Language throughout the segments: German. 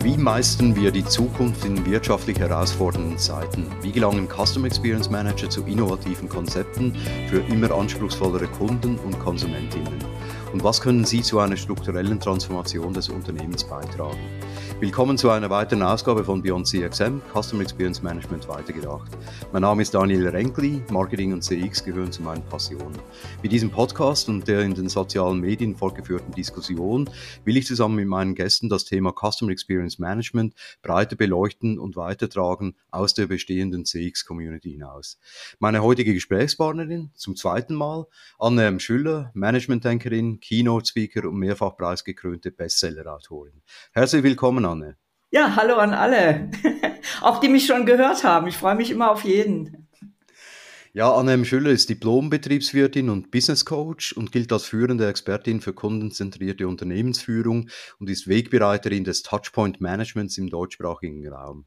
Wie meistern wir die Zukunft in wirtschaftlich herausfordernden Zeiten? Wie gelangen Customer Experience Manager zu innovativen Konzepten für immer anspruchsvollere Kunden und Konsumentinnen? Und was können sie zu einer strukturellen Transformation des Unternehmens beitragen? Willkommen zu einer weiteren Ausgabe von Beyond CXM, Customer Experience Management weitergedacht. Mein Name ist Daniel Renkli, Marketing und CX gehören zu meinen Passionen. Mit diesem Podcast und der in den sozialen Medien fortgeführten Diskussion will ich zusammen mit meinen Gästen das Thema Customer Experience Management breiter beleuchten und weitertragen aus der bestehenden CX-Community hinaus. Meine heutige Gesprächspartnerin zum zweiten Mal, Anne M. Schüller, Managementdenkerin, Keynote-Speaker und mehrfach preisgekrönte Bestseller-Autorin. Herzlich willkommen, Anne. Ja, hallo an alle, auch die mich schon gehört haben. Ich freue mich immer auf jeden. Ja, Anne M. Schüller ist Diplom-Betriebswirtin und Business Coach und gilt als führende Expertin für kundenzentrierte Unternehmensführung und ist Wegbereiterin des Touchpoint-Managements im deutschsprachigen Raum.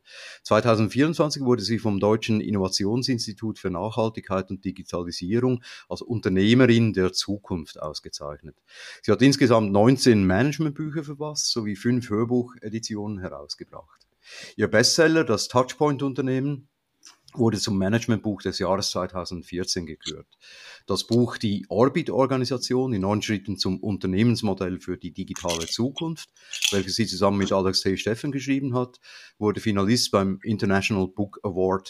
2024 wurde sie vom Deutschen Innovationsinstitut für Nachhaltigkeit und Digitalisierung als Unternehmerin der Zukunft ausgezeichnet. Sie hat insgesamt 19 Managementbücher verfasst sowie 5 Hörbucheditionen herausgebracht. Ihr Bestseller, das Touchpoint-Unternehmen, wurde zum Managementbuch des Jahres 2014 gekürt. Das Buch Die Orbit-Organisation in 9 Schritten zum Unternehmensmodell für die digitale Zukunft, welches sie zusammen mit Alex T. Steffen geschrieben hat, wurde Finalist beim International Book Award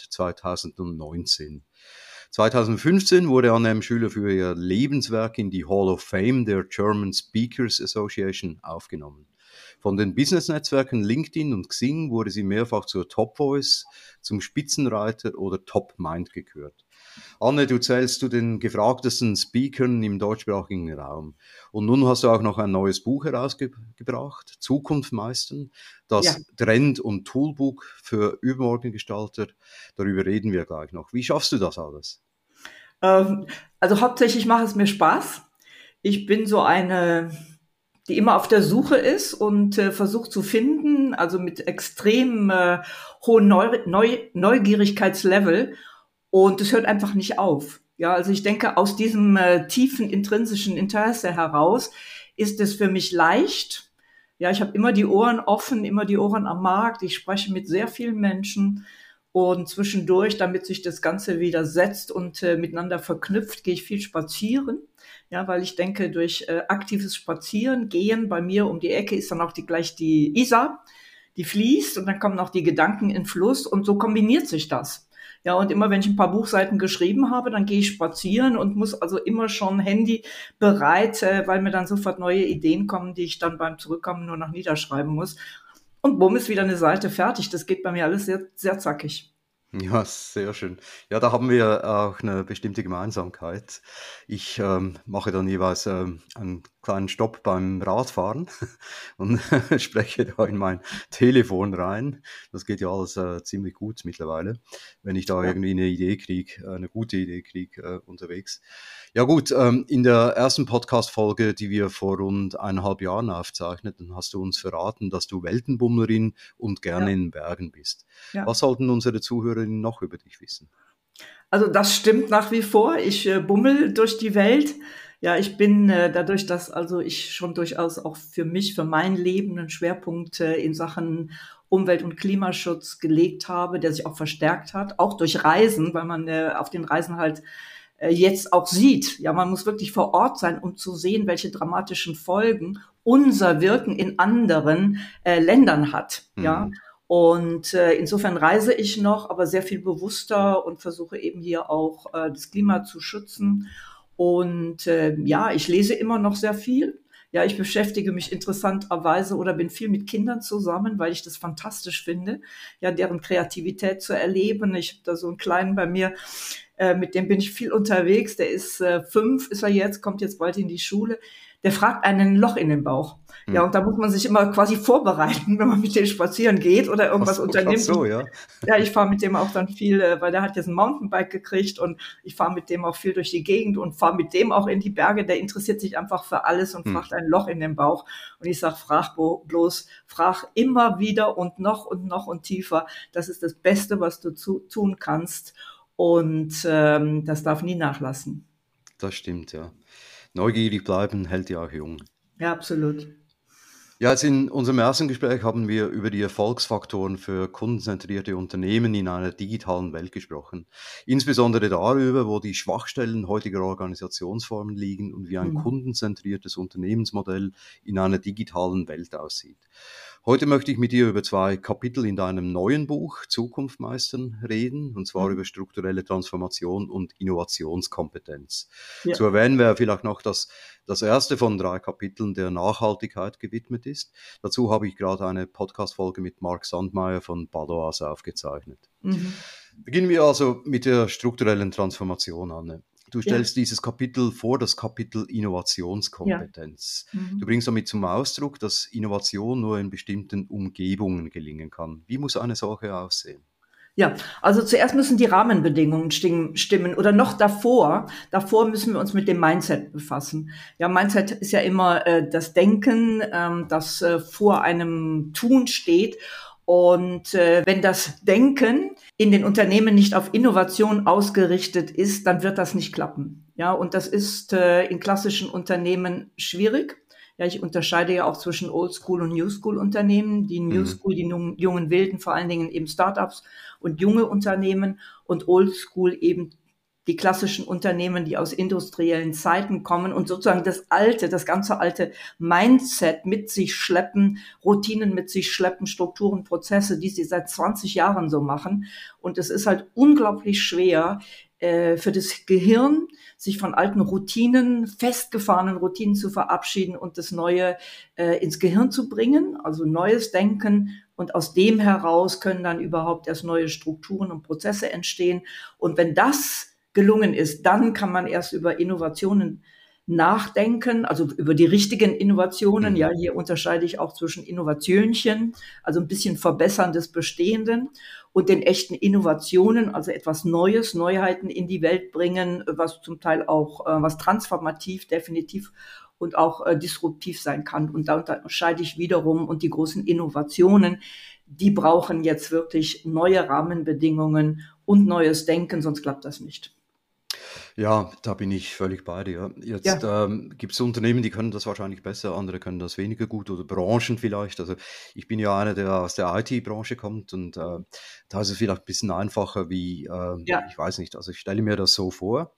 2019. 2015 wurde Anne M. Schüller für ihr Lebenswerk in die Hall of Fame der German Speakers Association aufgenommen. Von den Business-Netzwerken LinkedIn und Xing wurde sie mehrfach zur Top Voice, zum Spitzenreiter oder Top Mind gekürt. Anne, du zählst zu den gefragtesten Speakern im deutschsprachigen Raum. Und nun hast du auch noch ein neues Buch herausgebracht, Zukunft meistern, Ja, das Trend- und Toolbook für Übermorgengestalter. Darüber reden wir gleich noch. Wie schaffst du das alles? also hauptsächlich macht es mir Spaß. Ich bin so eine, die immer auf der Suche ist und versucht zu finden, also mit extrem hohem Neugierigkeitslevel. Und es hört einfach nicht auf. Ja, also ich denke, aus diesem tiefen intrinsischen Interesse heraus ist es für mich leicht. Ja, ich habe immer die Ohren offen, immer die Ohren am Markt. Ich spreche mit sehr vielen Menschen und zwischendurch, damit sich das Ganze wieder setzt und miteinander verknüpft, gehe ich viel spazieren. Ja, weil ich denke, durch aktives Spazieren, Gehen bei mir um die Ecke ist dann auch gleich die Isar, die fließt und dann kommen auch die Gedanken in Fluss und so kombiniert sich das. Ja, und immer wenn ich ein paar Buchseiten geschrieben habe, dann gehe ich spazieren und muss also immer schon Handy bereit, weil mir dann sofort neue Ideen kommen, die ich dann beim Zurückkommen nur noch niederschreiben muss. Und bumm ist wieder eine Seite fertig. Das geht bei mir alles sehr, sehr zackig. Ja, sehr schön. Ja, da haben wir auch eine bestimmte Gemeinsamkeit. Ich mache dann jeweils einen kleinen Stopp beim Radfahren und spreche da in mein Telefon rein. Das geht ja alles ziemlich gut mittlerweile, wenn ich da Ja. irgendwie eine Idee kriege, eine gute Idee kriege unterwegs. Ja gut, in der ersten Podcast-Folge, die wir vor rund 1,5 Jahren aufzeichneten, hast du uns verraten, dass du Weltenbummlerin und gerne Ja, in den Bergen bist. ja. Was sollten unsere Zuhörerinnen noch über dich wissen? Also das stimmt nach wie vor. Ich bummel durch die Welt. Ja, ich bin dadurch, dass also ich schon durchaus auch für mich, für mein Leben einen Schwerpunkt in Sachen Umwelt- und Klimaschutz gelegt habe, der sich auch verstärkt hat, auch durch Reisen, weil man auf den Reisen halt jetzt auch sieht. Ja, man muss wirklich vor Ort sein, um zu sehen, welche dramatischen Folgen unser Wirken in anderen Ländern hat. Ja, Mhm. und insofern reise ich noch, aber sehr viel bewusster und versuche eben hier auch das Klima zu schützen. Und ja, ich lese immer noch sehr viel. Ja, ich beschäftige mich interessanterweise oder bin viel mit Kindern zusammen, weil ich das fantastisch finde, ja, deren Kreativität zu erleben. Ich habe da so einen Kleinen bei mir, mit dem bin ich viel unterwegs. Der ist 5, ist er jetzt, kommt jetzt bald in die Schule. Der fragt einen ein Loch in den Bauch. Ja, Mhm. und da muss man sich immer quasi vorbereiten, wenn man mit dem spazieren geht oder irgendwas Ach unternimmt. so, ja. Ja, ich fahre mit dem auch dann viel, weil der hat jetzt ein Mountainbike gekriegt und ich fahre mit dem auch viel durch die Gegend und fahre mit dem auch in die Berge. Der interessiert sich einfach für alles und Mhm. fragt ein Loch in den Bauch. Und ich sag, frag bloß, frag immer wieder und noch und tiefer. Das ist das Beste, was du tun kannst. Und das darf nie nachlassen. Das stimmt, ja. Neugierig bleiben hält ja auch jung. Ja, absolut. Ja, jetzt in unserem ersten Gespräch haben wir über die Erfolgsfaktoren für kundenzentrierte Unternehmen in einer digitalen Welt gesprochen. Insbesondere darüber, wo die Schwachstellen heutiger Organisationsformen liegen und wie ein Hm. kundenzentriertes Unternehmensmodell in einer digitalen Welt aussieht. Heute möchte ich mit dir über 2 Kapitel in deinem neuen Buch Zukunft meistern reden, und zwar Hm. über strukturelle Transformation und Innovationskompetenz. Ja. Zu erwähnen wäre vielleicht noch, dass das erste von 3 Kapiteln der Nachhaltigkeit gewidmet ist. Dazu habe ich gerade eine Podcast-Folge mit Mark Sandmeier von Baloise aufgezeichnet. Mhm. Beginnen wir also mit der strukturellen Transformation, Anne. Du Ja. stellst dieses Kapitel vor das Kapitel Ja. Innovationskompetenz. Du Mhm. bringst damit zum Ausdruck, dass Innovation nur in bestimmten Umgebungen gelingen kann. Wie muss eine solche aussehen? Ja, also zuerst müssen die Rahmenbedingungen stimmen oder noch davor. Davor müssen wir uns mit dem Mindset befassen. Ja, Mindset ist ja immer das Denken, das vor einem Tun steht. Und wenn das Denken in den Unternehmen nicht auf Innovation ausgerichtet ist, dann wird das nicht klappen. Ja, und das ist in klassischen Unternehmen schwierig. Ja, ich unterscheide ja auch zwischen Oldschool und Newschool Unternehmen. Die Mhm. Newschool, die jungen Wilden, vor allen Dingen eben Startups und junge Unternehmen, und Oldschool eben die klassischen Unternehmen, die aus industriellen Zeiten kommen und sozusagen das ganze alte Mindset mit sich schleppen, Routinen mit sich schleppen, Strukturen, Prozesse, die sie seit 20 Jahren so machen. Und es ist halt unglaublich schwer für das Gehirn, sich von alten Routinen, festgefahrenen Routinen zu verabschieden und das Neue ins Gehirn zu bringen, also neues Denken. Und aus dem heraus können dann überhaupt erst neue Strukturen und Prozesse entstehen. Und wenn das gelungen ist, dann kann man erst über Innovationen nachdenken, also über die richtigen Innovationen. Ja, Mhm. hier unterscheide ich auch zwischen Innovationchen, also ein bisschen Verbessern des Bestehenden, und den echten Innovationen, also etwas Neues, Neuheiten in die Welt bringen, was zum Teil auch was transformativ, definitiv und auch disruptiv sein kann. Und da unterscheide ich wiederum, und die großen Innovationen, die brauchen jetzt wirklich neue Rahmenbedingungen und neues Denken, sonst klappt das nicht. Ja, da bin ich völlig bei dir. Jetzt Ja, gibt es Unternehmen, die können das wahrscheinlich besser, andere können das weniger gut oder Branchen vielleicht. Also ich bin ja einer, der aus der IT-Branche kommt, und da ist es vielleicht ein bisschen einfacher wie, ja, ich weiß nicht, also ich stelle mir das so vor,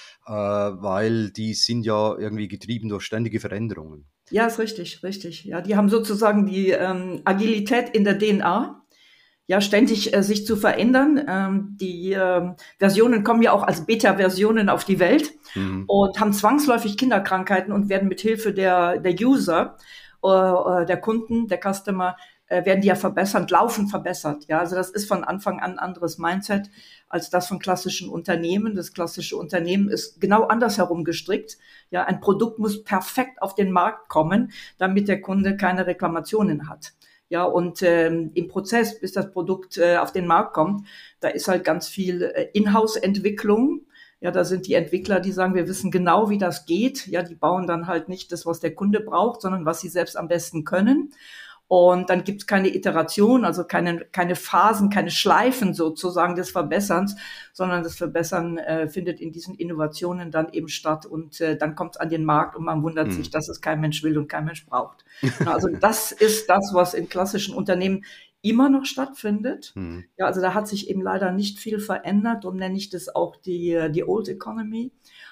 weil die sind ja irgendwie getrieben durch ständige Veränderungen. ja, ist richtig, richtig. Ja, die haben sozusagen die Agilität in der DNA. Ja, ständig sich zu verändern. Die Versionen kommen ja auch als Beta-Versionen auf die Welt Mhm. und haben zwangsläufig Kinderkrankheiten und werden mit Hilfe der User, der Kunden, der Customer, werden die ja verbessert, laufend verbessert. Ja, also das ist von Anfang an ein anderes Mindset als das von klassischen Unternehmen. Das klassische Unternehmen ist genau andersherum gestrickt. Ja, ein Produkt muss perfekt auf den Markt kommen, damit der Kunde keine Reklamationen hat. Ja, und im Prozess, bis das Produkt auf den Markt kommt, da ist halt ganz viel Inhouse-Entwicklung. Ja, da sind die Entwickler, die sagen, wir wissen genau, wie das geht. Ja, die bauen dann halt nicht das, was der Kunde braucht, sondern was sie selbst am besten können. Und dann gibt's keine Iteration, also keine Phasen, keine Schleifen sozusagen des Verbesserns, sondern das Verbessern findet in diesen Innovationen dann eben statt. Und dann kommt's an den Markt und man wundert sich, Mhm. dass es kein Mensch will und kein Mensch braucht. Na, also das ist das, was in klassischen Unternehmen immer noch stattfindet. Mhm. Ja, also da hat sich eben leider nicht viel verändert, und nenne ich das auch die Old Economy.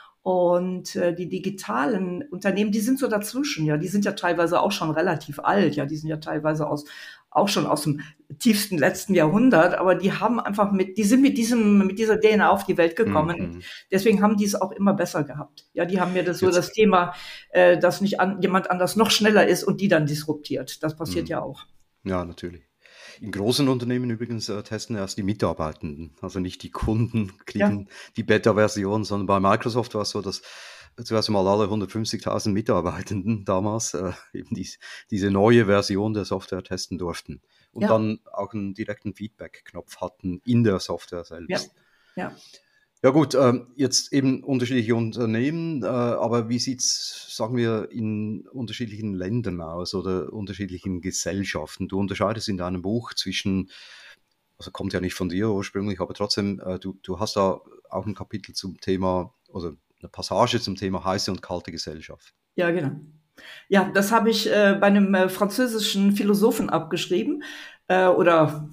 Und die digitalen Unternehmen, die sind so dazwischen, ja, die sind ja teilweise auch schon relativ alt, ja, die sind ja teilweise auch schon aus dem tiefsten letzten Jahrhundert, aber die haben einfach die sind mit dieser DNA auf die Welt gekommen. Und Mhm. deswegen haben die es auch immer besser gehabt. Ja, die haben mir das Jetzt, Thema, dass nicht jemand anders noch schneller ist und die dann disruptiert. Das passiert mhm. ja auch. Ja, natürlich. In großen Unternehmen übrigens testen erst die Mitarbeitenden, also nicht die Kunden Ja, kriegen die Beta-Version, sondern bei Microsoft war es so, dass zuerst einmal alle 150.000 Mitarbeitenden damals eben diese neue Version der Software testen durften und ja, dann auch einen direkten Feedback-Knopf hatten in der Software ja, selbst. ja. Ja gut, jetzt eben unterschiedliche Unternehmen, aber wie sieht's, sagen wir, in unterschiedlichen Ländern aus oder unterschiedlichen Gesellschaften? Du unterscheidest in deinem Buch zwischen, also kommt ja nicht von dir ursprünglich, aber trotzdem, du hast da auch ein Kapitel zum Thema oder eine Passage zum Thema heiße und kalte Gesellschaft. Ja, genau. Ja, das habe ich bei einem französischen Philosophen abgeschrieben oder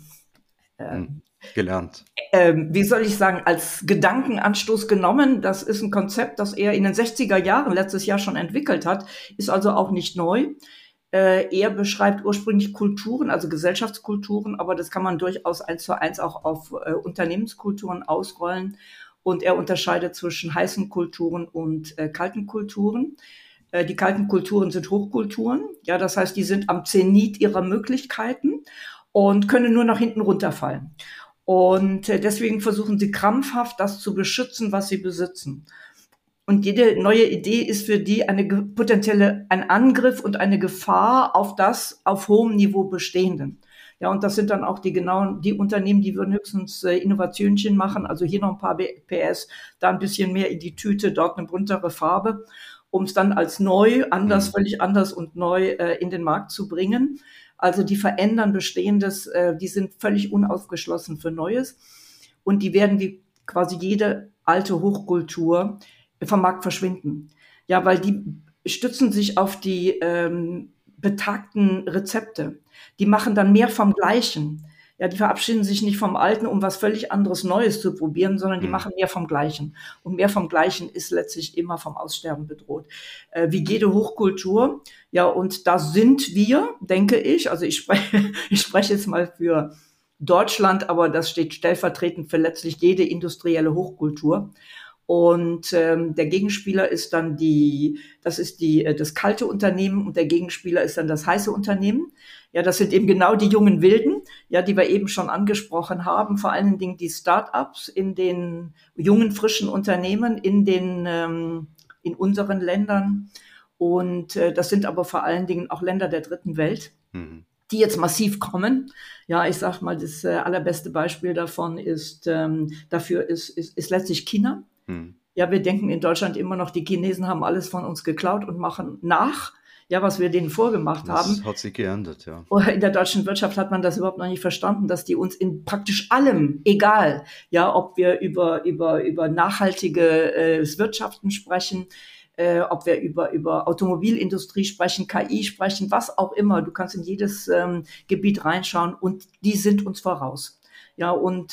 Gelernt. wie soll ich sagen, als Gedankenanstoß genommen. Das ist ein Konzept, das er in den 60er Jahren letztes Jahr schon entwickelt hat, ist also auch nicht neu. Er beschreibt ursprünglich Kulturen, also Gesellschaftskulturen, aber das kann man durchaus 1:1 auch auf Unternehmenskulturen ausrollen. Und er unterscheidet zwischen heißen Kulturen und kalten Kulturen. Die kalten Kulturen sind Hochkulturen. Ja, das heißt, die sind am Zenit ihrer Möglichkeiten und können nur nach hinten runterfallen. Und deswegen versuchen sie krampfhaft, das zu beschützen, was sie besitzen. Und jede neue Idee ist für die eine potenzielle, ein Angriff und eine Gefahr auf das auf hohem Niveau Bestehenden. Ja, und das sind dann auch die Unternehmen, die würden höchstens Innovationchen machen, also hier noch ein paar PS, da ein bisschen mehr in die Tüte, dort eine buntere Farbe, um es dann als neu, anders, völlig anders und neu in den Markt zu bringen. Also die verändern Bestehendes, die sind völlig unaufgeschlossen für Neues und die werden wie quasi jede alte Hochkultur vom Markt verschwinden. Ja, weil die stützen sich auf die betagten Rezepte. Die machen dann mehr vom Gleichen. Ja, die verabschieden sich nicht vom Alten, um was völlig anderes Neues zu probieren, sondern die machen mehr vom Gleichen. Und mehr vom Gleichen ist letztlich immer vom Aussterben bedroht. Wie jede Hochkultur. Ja, und da sind wir, denke ich, also ich spreche jetzt mal für Deutschland, aber das steht stellvertretend für letztlich jede industrielle Hochkultur. Und der Gegenspieler ist dann das kalte Unternehmen und der Gegenspieler ist dann das heiße Unternehmen. Ja, das sind eben genau die jungen Wilden, ja, die wir eben schon angesprochen haben. Vor allen Dingen die Start-ups in den jungen, frischen Unternehmen in unseren Ländern. Und das sind aber vor allen Dingen auch Länder der dritten Welt, die jetzt massiv kommen. Ja, ich sag mal, das allerbeste Beispiel davon ist letztlich China. Ja, wir denken in Deutschland immer noch, die Chinesen haben alles von uns geklaut und machen nach, ja, was wir denen vorgemacht haben. Das hat sich geändert, ja. In der deutschen Wirtschaft hat man das überhaupt noch nicht verstanden, dass die uns in praktisch allem, egal, ja, ob wir über nachhaltiges Wirtschaften sprechen, ob wir über Automobilindustrie sprechen, KI sprechen, was auch immer. Du kannst in jedes Gebiet reinschauen und die sind uns voraus. Ja, und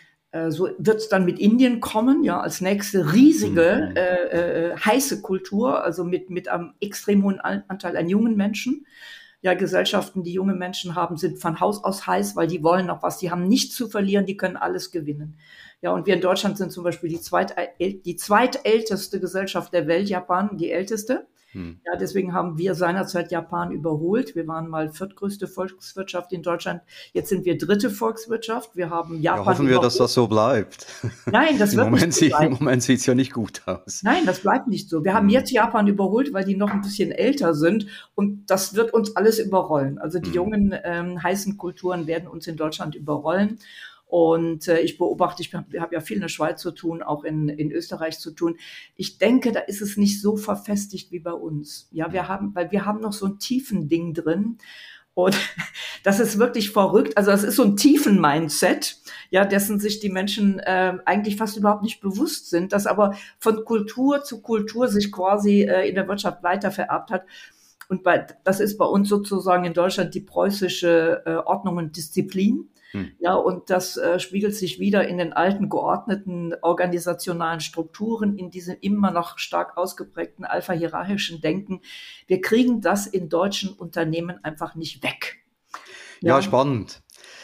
so wird es dann mit Indien kommen, ja, als nächste riesige, heiße Kultur, also mit einem extrem hohen Anteil an jungen Menschen. Ja, Gesellschaften, die junge Menschen haben, sind von Haus aus heiß, weil die wollen noch was, die haben nichts zu verlieren, die können alles gewinnen. Ja, und wir in Deutschland sind zum Beispiel die zweitälteste Gesellschaft der Welt, Japan, die älteste. Ja, deswegen haben wir seinerzeit Japan überholt. Wir waren mal viertgrößte Volkswirtschaft in Deutschland. Jetzt sind wir dritte Volkswirtschaft. Wir haben Japan hoffen wir, dass das so bleibt. Nein, das wird nicht so bleiben. Im Moment sieht es ja nicht gut aus. Nein, das bleibt nicht so. Wir haben jetzt Japan überholt, weil die noch ein bisschen älter sind. Und das wird uns alles überrollen. Also die jungen, heißen Kulturen werden uns in Deutschland überrollen. Und ich beobachte, ich habe ja viel in der Schweiz zu tun, auch in Österreich zu tun. Ich denke, da ist es nicht so verfestigt wie bei uns. Ja, weil wir haben noch so ein tiefen Ding drin. Und das ist wirklich verrückt. Also das ist so ein tiefen Mindset, ja, dessen sich die Menschen eigentlich fast überhaupt nicht bewusst sind, das aber von Kultur zu Kultur sich quasi in der Wirtschaft weiter vererbt hat. Und das ist bei uns sozusagen in Deutschland die preußische Ordnung und Disziplin. Ja, und das spiegelt sich wieder in den alten geordneten organisationalen Strukturen, in diesem immer noch stark ausgeprägten alpha-hierarchischen Denken. Wir kriegen das in deutschen Unternehmen einfach nicht weg. Ja, spannend.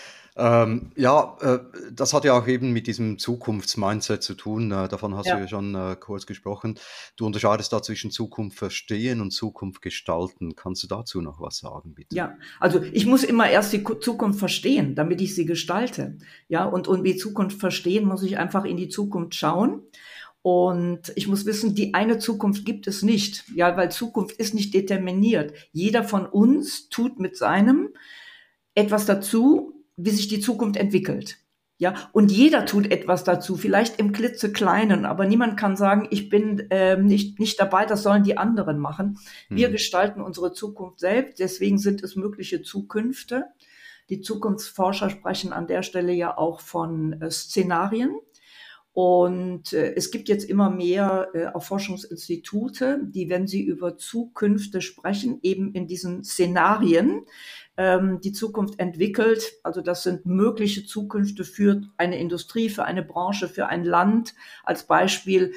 Das hat ja auch eben mit diesem Zukunftsmindset zu tun. Davon hast du ja schon kurz gesprochen. Du unterscheidest da zwischen Zukunft verstehen und Zukunft gestalten. Kannst du dazu noch was sagen, bitte? Ja, also ich muss immer erst die Zukunft verstehen, damit ich sie gestalte. Ja, und die Zukunft verstehen, muss ich einfach in die Zukunft schauen. Und ich muss wissen, die eine Zukunft gibt es nicht. Ja, weil Zukunft ist nicht determiniert. Jeder von uns tut mit seinem etwas dazu, wie sich die Zukunft entwickelt. Ja, und jeder tut etwas dazu, vielleicht im klitzekleinen, aber niemand kann sagen, ich bin nicht dabei, das sollen die anderen machen. Wir gestalten unsere Zukunft selbst, deswegen sind es mögliche Zukünfte. Die Zukunftsforscher sprechen an der Stelle ja auch von Szenarien. Und es gibt jetzt immer mehr auch Forschungsinstitute, die, wenn sie über Zukünfte sprechen, eben in diesen Szenarien die Zukunft entwickelt. Also das sind mögliche Zukünfte für eine Industrie, für eine Branche, für ein Land. Als Beispiel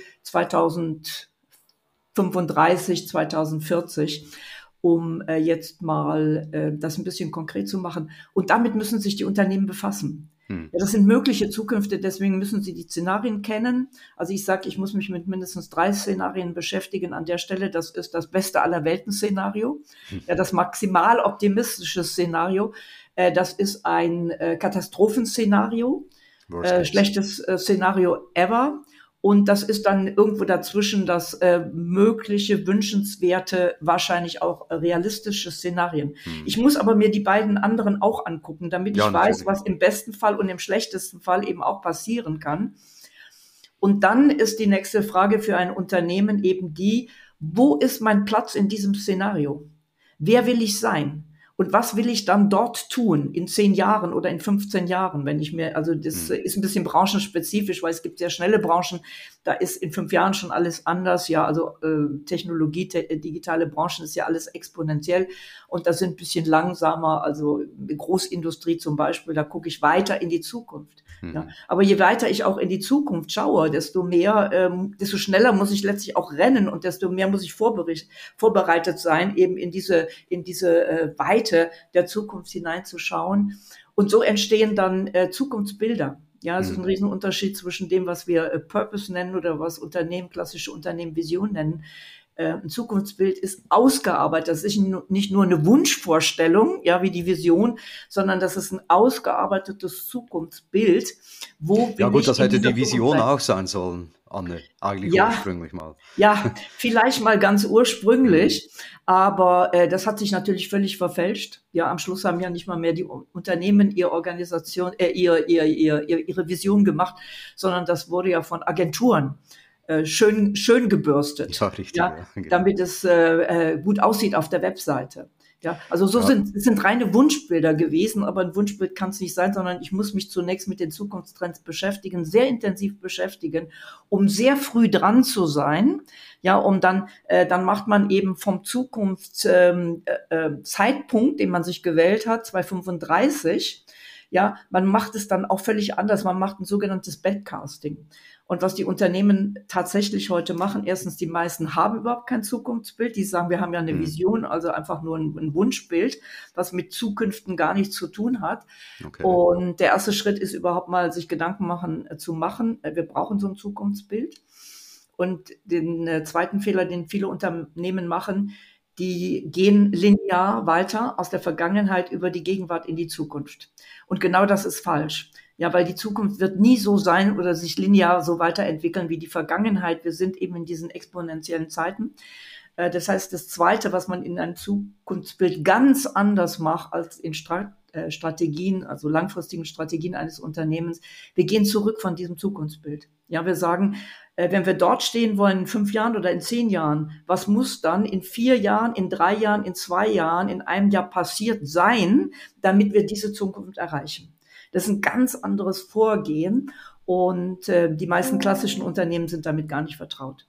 2035, 2040, um jetzt mal das ein bisschen konkret zu machen. Und damit müssen sich die Unternehmen befassen. Ja, das sind mögliche Zukünfte, deswegen müssen Sie die Szenarien kennen. Also ich sage, ich muss mich mit mindestens 3 Szenarien beschäftigen an der Stelle. Das ist das beste aller Welten-Szenario. Ja, das maximal optimistische Szenario, das ist ein Katastrophenszenario, schlechtes Szenario ever. Und das ist dann irgendwo dazwischen das mögliche, wünschenswerte, wahrscheinlich auch realistische Szenarien. Ich muss aber mir die beiden anderen auch angucken, damit ich weiß, was im besten Fall und im schlechtesten Fall eben auch passieren kann. Und dann ist die nächste Frage für ein Unternehmen eben die, wo ist mein Platz in diesem Szenario? Wer will ich sein? Und was will ich dann dort tun in 10 Jahren oder in 15 Jahren, wenn ich mir, also das ist ein bisschen branchenspezifisch, weil es gibt sehr schnelle Branchen, da ist in 5 Jahren schon alles anders, ja, also Technologie, digitale Branchen ist ja alles exponentiell und das sind ein bisschen langsamer, also Großindustrie zum Beispiel, da gucke ich weiter in die Zukunft. Ja. Aber je weiter ich auch in die Zukunft schaue, desto mehr, desto schneller muss ich letztlich auch rennen und desto mehr muss ich vorbereitet sein, eben in diese Weite der Zukunft hineinzuschauen. Und so entstehen dann Zukunftsbilder. Ja, es ist ein Riesenunterschied zwischen dem, was wir Purpose nennen oder was klassische Unternehmen Vision nennen. Ein Zukunftsbild ist ausgearbeitet. Das ist nicht nur eine Wunschvorstellung, ja, wie die Vision, sondern das ist ein ausgearbeitetes Zukunftsbild. Ja gut, das hätte die Vision auch sein sollen, Anne, eigentlich ursprünglich mal. Ja, vielleicht mal ganz ursprünglich, aber das hat sich natürlich völlig verfälscht. Ja, am Schluss haben ja nicht mal mehr die Unternehmen ihre Vision gemacht, sondern das wurde ja von Agenturen schön gebürstet, ja, richtig, ja, genau. Damit es gut aussieht auf der Webseite. Ja, also es sind reine Wunschbilder gewesen, aber ein Wunschbild kann es nicht sein, sondern ich muss mich zunächst mit den Zukunftstrends beschäftigen, sehr intensiv beschäftigen, um sehr früh dran zu sein. Ja, dann macht man eben vom Zukunftszeitpunkt, den man sich gewählt hat, 2035, ja, man macht es dann auch völlig anders. Man macht ein sogenanntes Backcasting. Und was die Unternehmen tatsächlich heute machen, erstens, die meisten haben überhaupt kein Zukunftsbild. Die sagen, wir haben ja eine Vision, also einfach nur ein Wunschbild, was mit Zukünften gar nichts zu tun hat. Okay. Und der erste Schritt ist überhaupt mal, sich Gedanken machen. Wir brauchen so ein Zukunftsbild. Und den zweiten Fehler, den viele Unternehmen machen, die gehen linear weiter aus der Vergangenheit über die Gegenwart in die Zukunft. Und genau das ist falsch. Ja, weil die Zukunft wird nie so sein oder sich linear so weiterentwickeln wie die Vergangenheit. Wir sind eben in diesen exponentiellen Zeiten. Das heißt, das Zweite, was man in einem Zukunftsbild ganz anders macht als in Strategien, also langfristigen Strategien eines Unternehmens, wir gehen zurück von diesem Zukunftsbild. Ja, wir sagen, wenn wir dort stehen wollen in 5 Jahren oder in 10 Jahren, was muss dann in 4 Jahren, in 3 Jahren, in 2 Jahren, in einem Jahr passiert sein, damit wir diese Zukunft erreichen? Das ist ein ganz anderes Vorgehen und die meisten klassischen Unternehmen sind damit gar nicht vertraut.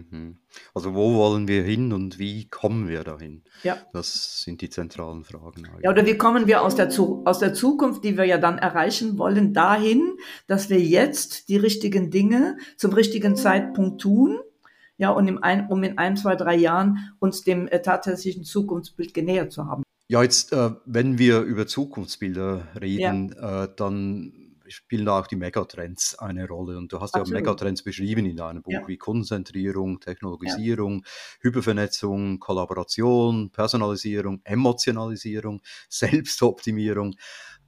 Also wo wollen wir hin und wie kommen wir dahin? Ja. Das sind die zentralen Fragen eigentlich. Ja, oder wie kommen wir aus der Zukunft, die wir ja dann erreichen wollen, dahin, dass wir jetzt die richtigen Dinge zum richtigen Zeitpunkt tun, ja, und in 1, 2, 3 Jahren uns dem tatsächlichen Zukunftsbild genähert zu haben. Ja, jetzt, wenn wir über Zukunftsbilder reden, dann spielen da auch die Megatrends eine Rolle. Und du hast ja Megatrends beschrieben in deinem Buch, wie Kundenzentrierung, Technologisierung, Hypervernetzung, Kollaboration, Personalisierung, Emotionalisierung, Selbstoptimierung.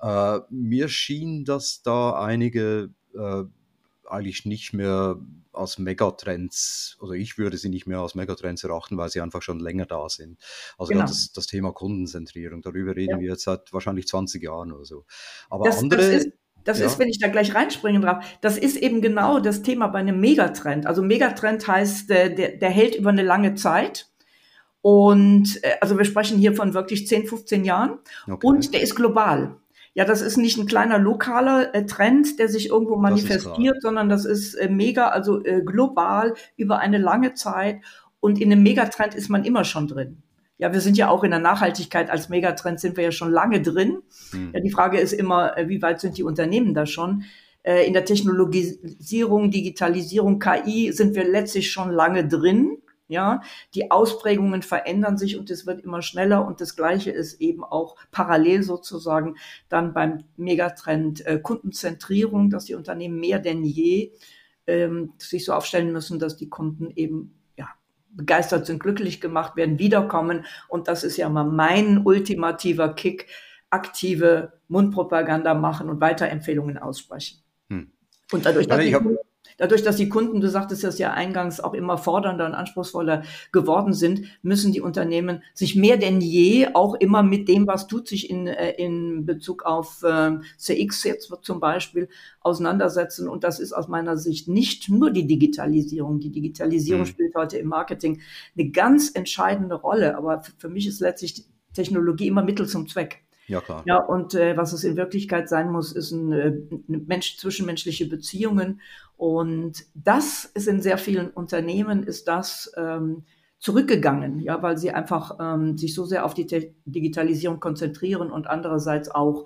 Mir schien, dass da einige eigentlich nicht mehr als Megatrends, oder ich würde sie nicht mehr als Megatrends erachten, weil sie einfach schon länger da sind. Also gerade das Thema Kundenzentrierung, darüber reden wir jetzt seit wahrscheinlich 20 Jahren oder so. Aber das ist, wenn ich da gleich reinspringen darf, das ist eben genau das Thema bei einem Megatrend. Also Megatrend heißt, der hält über eine lange Zeit. Und also wir sprechen hier von wirklich 10, 15 Jahren. Okay. Und der ist global. Ja, das ist nicht ein kleiner lokaler Trend, der sich irgendwo Das ist klar. manifestiert, sondern das ist mega, also global über eine lange Zeit. Und in einem Megatrend ist man immer schon drin. Ja, wir sind ja auch in der Nachhaltigkeit als Megatrend sind wir ja schon lange drin. Ja, die Frage ist immer, wie weit sind die Unternehmen da schon? In der Technologisierung, Digitalisierung, KI sind wir letztlich schon lange drin. Ja, die Ausprägungen verändern sich und es wird immer schneller und das Gleiche ist eben auch parallel sozusagen dann beim Megatrend Kundenzentrierung, dass die Unternehmen mehr denn je sich so aufstellen müssen, dass die Kunden eben ja begeistert sind, glücklich gemacht werden, wiederkommen und das ist ja mal mein ultimativer Kick, aktive Mundpropaganda machen und Weiterempfehlungen aussprechen. Hm. Und dadurch, dass die Kunden, du sagtest das ja eingangs, auch immer fordernder und anspruchsvoller geworden sind, müssen die Unternehmen sich mehr denn je auch immer mit dem, was tut sich in Bezug auf CX jetzt zum Beispiel auseinandersetzen. Und das ist aus meiner Sicht nicht nur die Digitalisierung. Die Digitalisierung spielt heute im Marketing eine ganz entscheidende Rolle. Aber für mich ist letztlich Technologie immer Mittel zum Zweck. Ja, klar. Ja, und was es in Wirklichkeit sein muss, ist zwischenmenschliche Beziehungen. Und das ist in sehr vielen Unternehmen, ist das zurückgegangen, ja, weil sie einfach sich so sehr auf die Digitalisierung konzentrieren und andererseits auch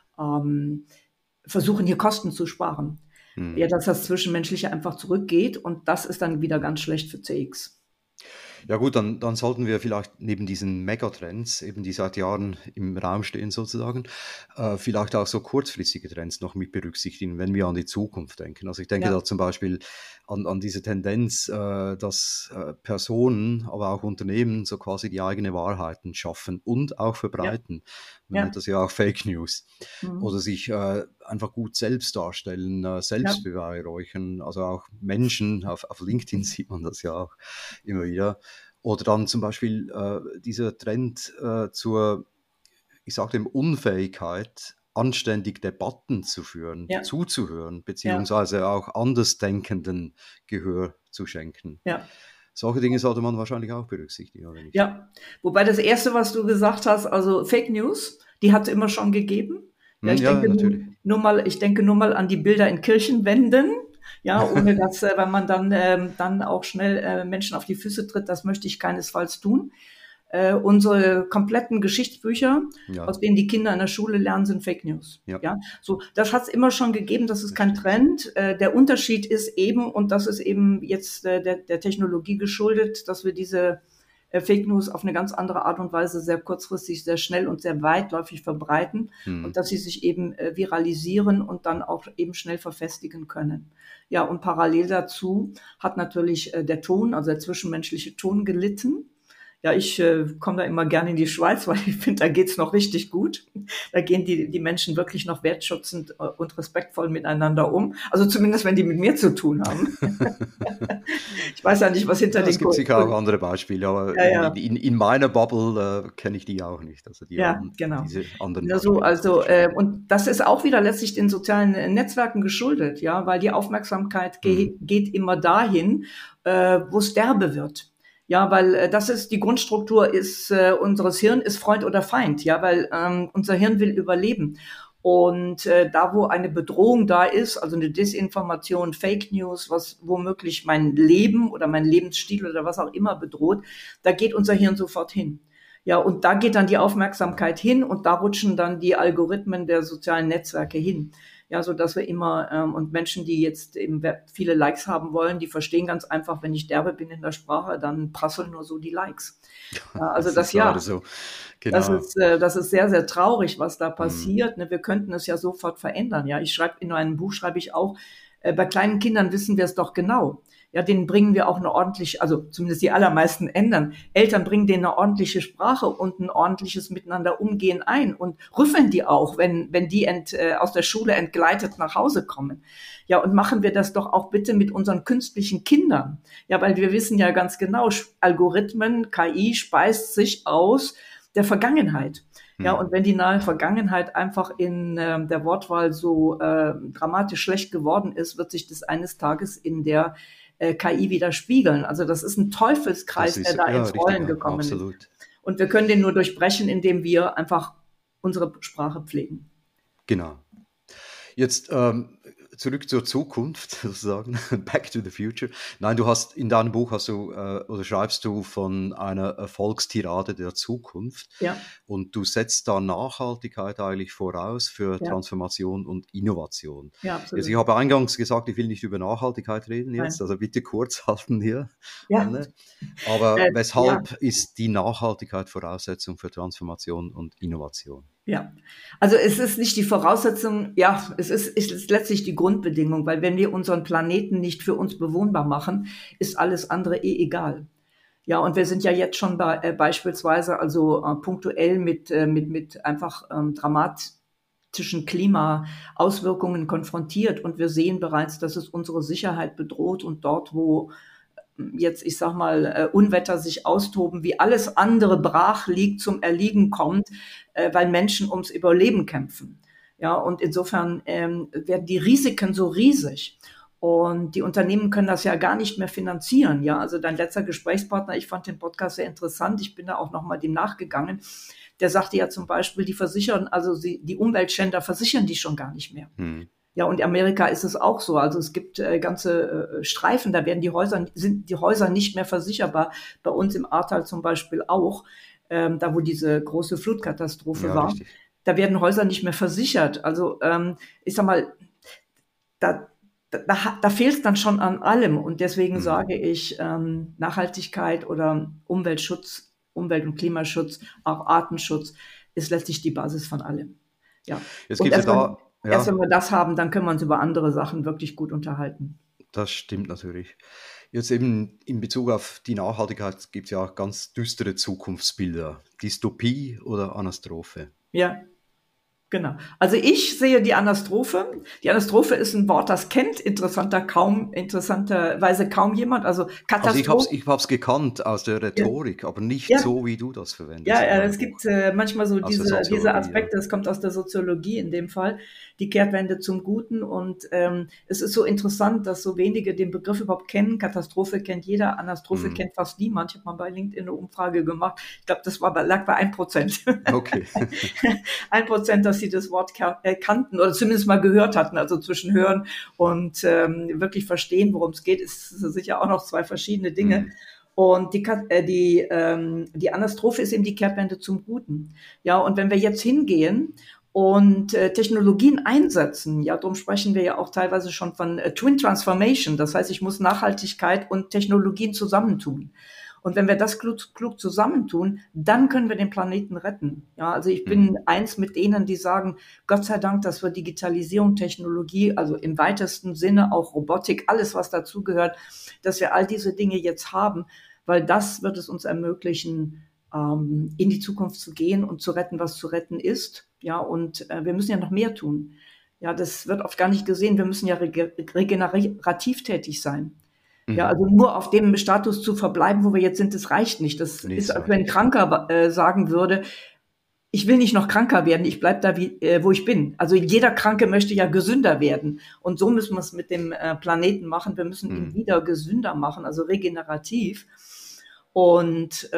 versuchen, hier Kosten zu sparen. Ja, dass das Zwischenmenschliche einfach zurückgeht und das ist dann wieder ganz schlecht für CX. Ja gut, dann sollten wir vielleicht neben diesen Megatrends, eben die seit Jahren im Raum stehen sozusagen, vielleicht auch so kurzfristige Trends noch mit berücksichtigen, wenn wir an die Zukunft denken. Also ich denke da zum Beispiel an diese Tendenz, dass Personen, aber auch Unternehmen so quasi die eigene Wahrheiten schaffen und auch verbreiten. Man nennt das ja auch Fake News. Oder sich einfach gut selbst darstellen, selbst beweihräuchern. Also auch Menschen, auf LinkedIn sieht man das ja auch immer wieder. Oder dann zum Beispiel dieser Trend zur, ich sage dem, Unfähigkeit, anständig Debatten zu führen, zuzuhören, beziehungsweise auch Andersdenkenden Gehör zu schenken. Ja. Solche Dinge sollte man wahrscheinlich auch berücksichtigen, oder nicht? Ja, wobei das Erste, was du gesagt hast, also Fake News, die hat es immer schon gegeben. Ja, ich denke nur mal an die Bilder in Kirchenwänden. Ja, ohne dass, wenn man dann auch schnell Menschen auf die Füße tritt, das möchte ich keinesfalls tun. Unsere kompletten Geschichtsbücher, aus denen die Kinder in der Schule lernen, sind Fake News. Ja, so, das hat es immer schon gegeben, das ist kein Trend. Der Unterschied ist eben, und das ist eben jetzt der Technologie geschuldet, dass wir diese Fake News auf eine ganz andere Art und Weise sehr kurzfristig, sehr schnell und sehr weitläufig verbreiten und dass sie sich eben viralisieren und dann auch eben schnell verfestigen können. Ja, und parallel dazu hat natürlich der Ton, also der zwischenmenschliche Ton gelitten. Ja, ich komme da immer gerne in die Schweiz, weil ich finde, da geht's noch richtig gut. Da gehen die Menschen wirklich noch wertschätzend und respektvoll miteinander um. Also zumindest, wenn die mit mir zu tun haben. Ich weiß ja nicht, was hinter den Es gibt sicher auch andere Beispiele, aber in meiner Bubble kenne ich die auch nicht. Also die haben diese anderen Beispiele. Und das ist auch wieder letztlich den sozialen Netzwerken geschuldet, ja, weil die Aufmerksamkeit geht immer dahin, wo es derbe wird. Ja, weil das ist die Grundstruktur unseres Hirns ist Freund oder Feind, ja, weil unser Hirn will überleben. Und da, wo eine Bedrohung da ist, also eine Desinformation, Fake News, was womöglich mein Leben oder mein Lebensstil oder was auch immer bedroht, da geht unser Hirn sofort hin. Ja, und da geht dann die Aufmerksamkeit hin und da rutschen dann die Algorithmen der sozialen Netzwerke hin. Ja, so dass wir immer, und Menschen, die jetzt eben viele Likes haben wollen, die verstehen ganz einfach, wenn ich derbe bin in der Sprache, dann prasseln nur so die Likes. Ja, also das so. Genau. Das ist sehr, sehr traurig, was da passiert. Wir könnten es ja sofort verändern. Ja, in einem Buch schreibe ich auch, bei kleinen Kindern wissen wir es doch genau. Ja, denen bringen wir auch eine ordentliche, also zumindest die allermeisten Eltern bringen denen eine ordentliche Sprache und ein ordentliches Miteinander umgehen ein und rüffeln die auch, wenn die aus der Schule entgleitet nach Hause kommen. Ja, und machen wir das doch auch bitte mit unseren künstlichen Kindern. Ja, weil wir wissen ja ganz genau, Algorithmen, KI speist sich aus der Vergangenheit. Ja, und wenn die nahe Vergangenheit einfach in der Wortwahl so dramatisch schlecht geworden ist, wird sich das eines Tages in der KI widerspiegeln. Also das ist ein Teufelskreis, der da ins Rollen gekommen ist. Und wir können den nur durchbrechen, indem wir einfach unsere Sprache pflegen. Genau. Jetzt zurück zur Zukunft sozusagen, Back to the Future. Nein, du hast in deinem Buch oder schreibst du von einer Erfolgstirade der Zukunft Ja, und du setzt da Nachhaltigkeit eigentlich voraus für ja, Transformation und Innovation. ja, Jetzt, ich absolut. habe eingangs gesagt, ich will nicht über Nachhaltigkeit reden jetzt, Nein. also bitte kurz halten hier, Ja, Anne. Aber ja. weshalb ist die Nachhaltigkeit Voraussetzung für Transformation und Innovation? Ja, also es ist nicht die Voraussetzung, ja, es ist letztlich die Grundbedingung, weil wenn wir unseren Planeten nicht für uns bewohnbar machen, ist alles andere egal. Ja, und wir sind ja jetzt schon beispielsweise also punktuell mit einfach dramatischen Klimaauswirkungen konfrontiert und wir sehen bereits, dass es unsere Sicherheit bedroht und dort, wo jetzt, ich sag mal, Unwetter sich austoben, wie alles andere brach liegt, zum Erliegen kommt, weil Menschen ums Überleben kämpfen. Ja, und insofern werden die Risiken so riesig. Und die Unternehmen können das ja gar nicht mehr finanzieren. Ja, also dein letzter Gesprächspartner, ich fand den Podcast sehr interessant. Ich bin da auch nochmal dem nachgegangen. Der sagte ja zum Beispiel, die versichern, also die Umweltschänder versichern die schon gar nicht mehr. Hm. Ja, und in Amerika ist es auch so. Also es gibt ganze Streifen, da sind die Häuser nicht mehr versicherbar. Bei uns im Ahrtal zum Beispiel auch, da wo diese große Flutkatastrophe Ja, war, richtig. da werden Häuser nicht mehr versichert. Also ich sag mal, da, da fehlt es dann schon an allem. Und deswegen Hm. sage ich, Nachhaltigkeit oder Umweltschutz, Umwelt- und Klimaschutz, auch Artenschutz ist letztlich die Basis von allem. Ja. Jetzt Und gibt es ja da, erst wenn ja, wir das haben, dann können wir uns über andere Sachen wirklich gut unterhalten. das stimmt natürlich. Jetzt eben in Bezug auf die Nachhaltigkeit gibt es ja auch ganz düstere Zukunftsbilder. Dystopie oder Anastrophe. Ja, genau. Also ich sehe die Anastrophe. Die Anastrophe ist ein Wort, das kennt interessanterweise kaum jemand. Also Also Katastrophe. ich hab's gekannt aus der Ja, Rhetorik, aber nicht ja, so, wie du das ja, verwendest in deinem es Buch. gibt manchmal so Aus der diese Soziologie, ja. Aspekte, das kommt aus der Soziologie in dem Fall, die Kehrtwende zum Guten. Und es ist so interessant, dass so wenige den Begriff überhaupt kennen. Katastrophe kennt jeder, Anastrophe Hm. kennt fast niemand. Ich habe mal bei LinkedIn eine Umfrage gemacht. Ich glaube, lag bei 1%. Okay. 1%, dass sie das Wort kannten oder zumindest mal gehört hatten. Also zwischen hören und wirklich verstehen, worum es geht, ist sicher auch noch zwei verschiedene Dinge. Hm. Und die Anastrophe ist eben die Kehrtwende zum Guten. Ja, und wenn wir jetzt hingehen und Technologien einsetzen, ja, darum sprechen wir ja auch teilweise schon von Twin Transformation. Das heißt, ich muss Nachhaltigkeit und Technologien zusammentun. Und wenn wir das klug zusammentun, dann können wir den Planeten retten. Ja, also ich Hm. bin eins mit denen, die sagen, Gott sei Dank, dass wir Digitalisierung, Technologie, also im weitesten Sinne auch Robotik, alles was dazugehört, dass wir all diese Dinge jetzt haben, weil das wird es uns ermöglichen, in die Zukunft zu gehen und zu retten, was zu retten ist. Ja, und wir müssen ja noch mehr tun. Ja, das wird oft gar nicht gesehen. Wir müssen ja regenerativ tätig sein. Ja, Mhm. also nur auf dem Status zu verbleiben, wo wir jetzt sind, das reicht nicht. Das Nee, ist, das als reicht wenn ein nicht. Kranker sagen würde, ich will nicht noch kranker werden, ich bleib da, wo ich bin. Also jeder Kranke möchte ja gesünder werden. Und so müssen wir es mit dem Planeten machen. Wir müssen ihn Hm. wieder gesünder machen, also regenerativ. Und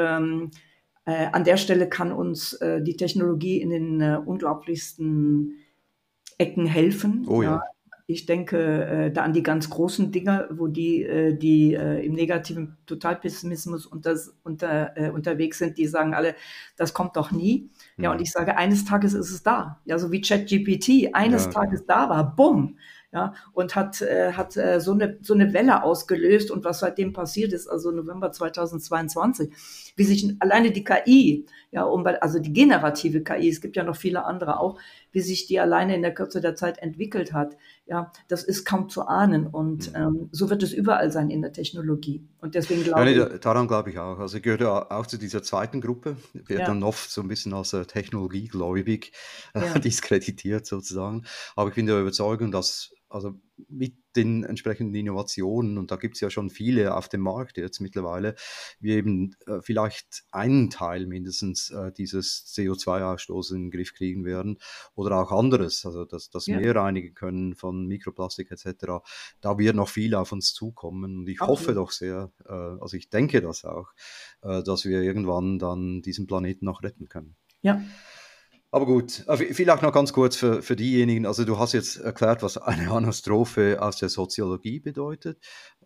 an der Stelle kann uns die Technologie in den unglaublichsten Ecken helfen. Oh Ja, ja. ich denke da an die ganz großen Dinge, wo die im negativen Totalpessimismus unterwegs sind, die sagen alle, das kommt doch nie. Ja, und Hm. ich sage, eines Tages ist es da. Ja, so wie ChatGPT eines Ja, genau. Tages da war, bumm. Ja, und hat so eine Welle ausgelöst und was seitdem passiert ist, also November 2022, wie sich alleine die KI, ja, also die generative KI, es gibt ja noch viele andere auch, wie sich die alleine in der Kürze der Zeit entwickelt hat, ja, das ist kaum zu ahnen. Und Hm. so wird es überall sein in der Technologie. Und deswegen Ja, nee, glaube ich, daran glaube ich auch. Also ich gehöre ja auch zu dieser zweiten Gruppe, wird ja, dann oft so ein bisschen als technologiegläubig ja, diskreditiert sozusagen. Aber ich bin der Überzeugung, dass also mit den entsprechenden Innovationen, und da gibt es ja schon viele auf dem Markt jetzt mittlerweile, wir eben vielleicht einen Teil mindestens dieses CO2-Ausstoßes in den Griff kriegen werden oder auch anderes, also das ja, Meer reinigen können von Mikroplastik etc. Da wird noch viel auf uns zukommen und ich hoffe absolut. doch sehr, also ich denke das auch, dass wir irgendwann dann diesen Planeten noch retten können. Ja, Aber gut, vielleicht noch ganz kurz für diejenigen, also du hast jetzt erklärt, was eine Anastrophe aus der Soziologie bedeutet.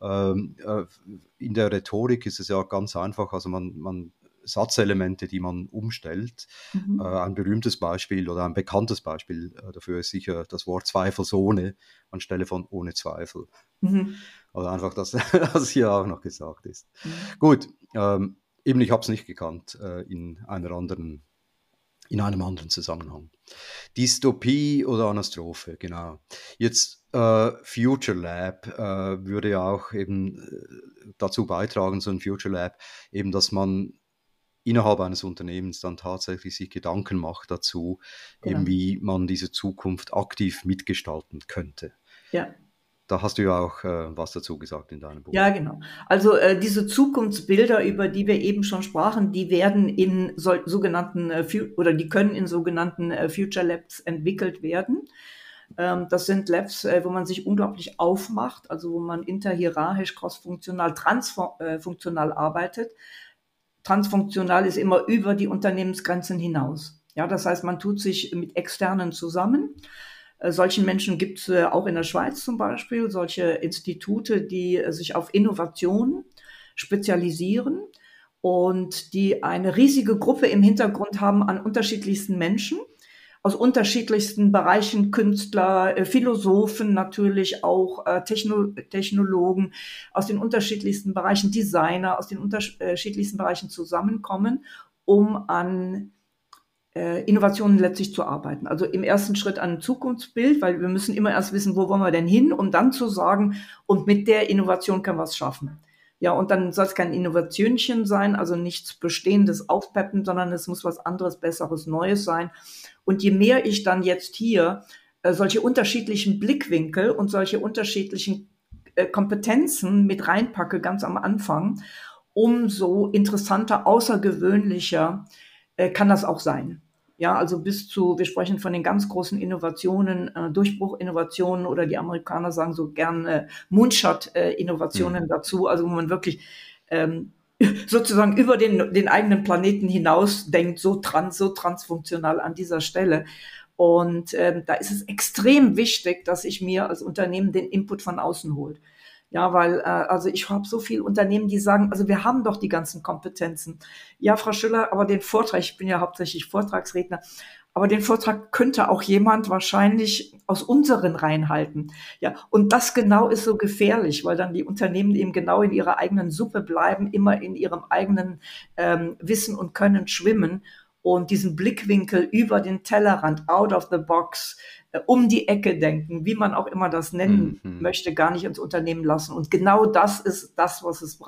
In der Rhetorik ist es ja ganz einfach, also man Satzelemente, die man umstellt. Mhm. Ein berühmtes Beispiel oder ein bekanntes Beispiel dafür ist sicher das Wort zweifelsohne anstelle von ohne Zweifel. Mhm. Also einfach, dass das hier auch noch gesagt ist. Mhm. Gut, eben ich habe es nicht gekannt in einem anderen Zusammenhang. Dystopie oder Anastrophe, genau. Jetzt Future Lab würde ja auch eben dazu beitragen, so ein Future Lab, eben, dass man innerhalb eines Unternehmens dann tatsächlich sich Gedanken macht dazu, eben Genau. wie man diese Zukunft aktiv mitgestalten könnte. Ja. Da hast du ja auch was dazu gesagt in deinem Buch. Ja, genau. Also diese Zukunftsbilder, über die wir eben schon sprachen, die werden in sogenannten oder die können in sogenannten Future Labs entwickelt werden. Das sind Labs, wo man sich unglaublich aufmacht, also wo man interhierarchisch, crossfunktional, transfunktional arbeitet. Transfunktional ist immer über die Unternehmensgrenzen hinaus. Ja, das heißt, man tut sich mit Externen zusammen. Solchen Menschen gibt es auch in der Schweiz zum Beispiel, solche Institute, die sich auf Innovation spezialisieren und die eine riesige Gruppe im Hintergrund haben an unterschiedlichsten Menschen aus unterschiedlichsten Bereichen, Künstler, Philosophen natürlich auch, Technologen aus den unterschiedlichsten Bereichen, Designer aus den unterschiedlichsten Bereichen zusammenkommen, um an Innovationen letztlich zu arbeiten. Also im ersten Schritt an ein Zukunftsbild, weil wir müssen immer erst wissen, wo wollen wir denn hin, um dann zu sagen, und mit der Innovation können wir es schaffen. Ja, und dann soll es kein Innovationchen sein, also nichts Bestehendes aufpeppen, sondern es muss was anderes, Besseres, Neues sein. Und je mehr ich dann jetzt hier solche unterschiedlichen Blickwinkel und solche unterschiedlichen Kompetenzen mit reinpacke, ganz am Anfang, umso interessanter, außergewöhnlicher kann das auch sein. Ja, also bis zu, wir sprechen von den ganz großen Innovationen, Durchbruchinnovationen oder die Amerikaner sagen so gern Moonshot-Innovationen dazu, also wo man wirklich sozusagen über den eigenen Planeten hinaus denkt, so transfunktional an dieser Stelle. Und da ist es extrem wichtig, dass ich mir als Unternehmen den Input von außen hole. Ja, weil also ich habe so viele Unternehmen, die sagen, also wir haben doch die ganzen Kompetenzen. Ja, Frau Schüller, aber den Vortrag, ich bin ja hauptsächlich Vortragsredner, aber den Vortrag könnte auch jemand wahrscheinlich aus unseren Reihen halten. Ja, und das genau ist so gefährlich, weil dann die Unternehmen eben genau in ihrer eigenen Suppe bleiben, immer in ihrem eigenen Wissen und Können schwimmen und diesen Blickwinkel über den Tellerrand, out of the box, um die Ecke denken, wie man auch immer das nennen möchte, gar nicht ins Unternehmen lassen. Und genau das ist das, was es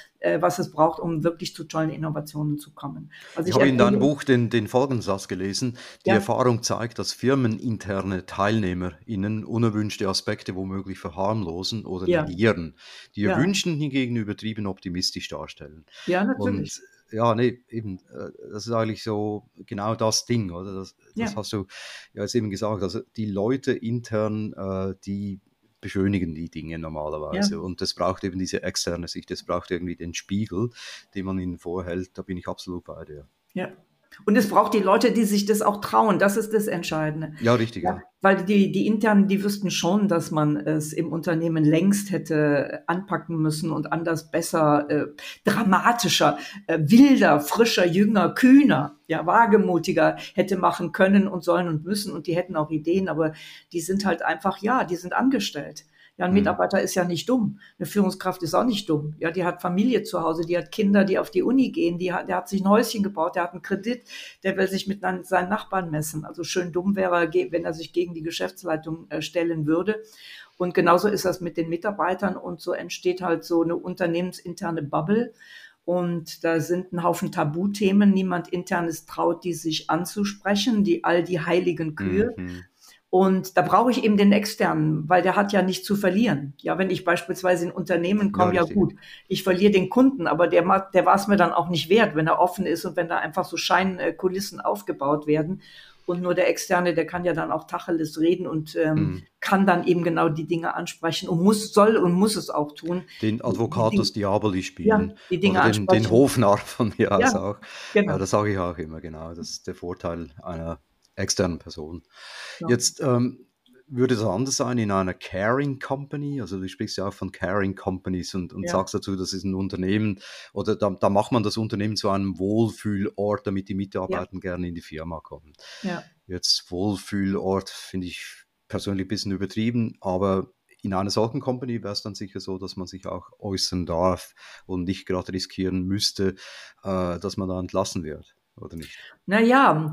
braucht, um wirklich zu tollen Innovationen zu kommen. Also Ich ich habe in deinem empfehle, Buch den Folgensatz gelesen: Die ja, Erfahrung zeigt, dass firmeninterne TeilnehmerInnen unerwünschte Aspekte womöglich verharmlosen oder ja, negieren, die ihr ja, Wünschen hingegen übertrieben optimistisch darstellen. ja, natürlich. Und ja, nee, eben, das ist eigentlich so genau das Ding, oder? Das Ja, hast du ja jetzt eben gesagt. Also die Leute intern, die beschönigen die Dinge ja, normalerweise. Und das braucht eben diese externe Sicht, das braucht irgendwie den Spiegel, den man ihnen vorhält. Da bin ich absolut bei dir. ja. Und es braucht die Leute, die sich das auch trauen. Das ist das Entscheidende. Ja, richtig, Ja, ja. weil die Internen, die wüssten schon, dass man es im Unternehmen längst hätte anpacken müssen und anders, besser, dramatischer, wilder, frischer, jünger, kühner, ja, wagemutiger hätte machen können und sollen und müssen. Und die hätten auch Ideen, aber die sind halt einfach, ja, die sind angestellt. Ja, ein Hm. Mitarbeiter ist ja nicht dumm. Eine Führungskraft ist auch nicht dumm. Ja, die hat Familie zu Hause, die hat Kinder, die auf die Uni gehen, der hat sich ein Häuschen gebaut, der hat einen Kredit, der will sich mit seinen Nachbarn messen. Also schön dumm wäre er, wenn er sich gegen die Geschäftsleitung stellen würde. Und genauso ist das mit den Mitarbeitern und so entsteht halt so eine unternehmensinterne Bubble. Und da sind ein Haufen Tabuthemen. Niemand internes traut, die sich anzusprechen, all die heiligen Kühe. Mhm. Und da brauche ich eben den Externen, weil der hat ja nichts zu verlieren. Ja, wenn ich beispielsweise in Unternehmen Ja, komme, ja richtig. gut, ich verliere den Kunden, aber der war es mir dann auch nicht wert, wenn er offen ist und wenn da einfach so Scheinkulissen aufgebaut werden. Und nur der Externe, der kann ja dann auch Tacheles reden und Mhm. kann dann eben genau die Dinge ansprechen und soll und muss es auch tun. Den Die Dinge, Advocatus Diaboli ja, spielen die Dinge oder den ansprechen. Hofnarr von mir Ja, aus auch. genau. Das sage ich auch immer, genau. Das ist der Vorteil einer externen Person. Ja. Jetzt würde es anders sein in einer Caring Company? Also du sprichst ja auch von Caring Companies und Ja. sagst dazu, das ist ein Unternehmen oder da macht man das Unternehmen zu einem Wohlfühlort, damit die Ja. Mitarbeiter gerne in die Firma kommen. Ja. Jetzt Wohlfühlort finde ich persönlich ein bisschen übertrieben, aber in einer solchen Company wäre es dann sicher so, dass man sich auch äußern darf und nicht gerade riskieren müsste, dass man da entlassen wird, oder nicht? Naja,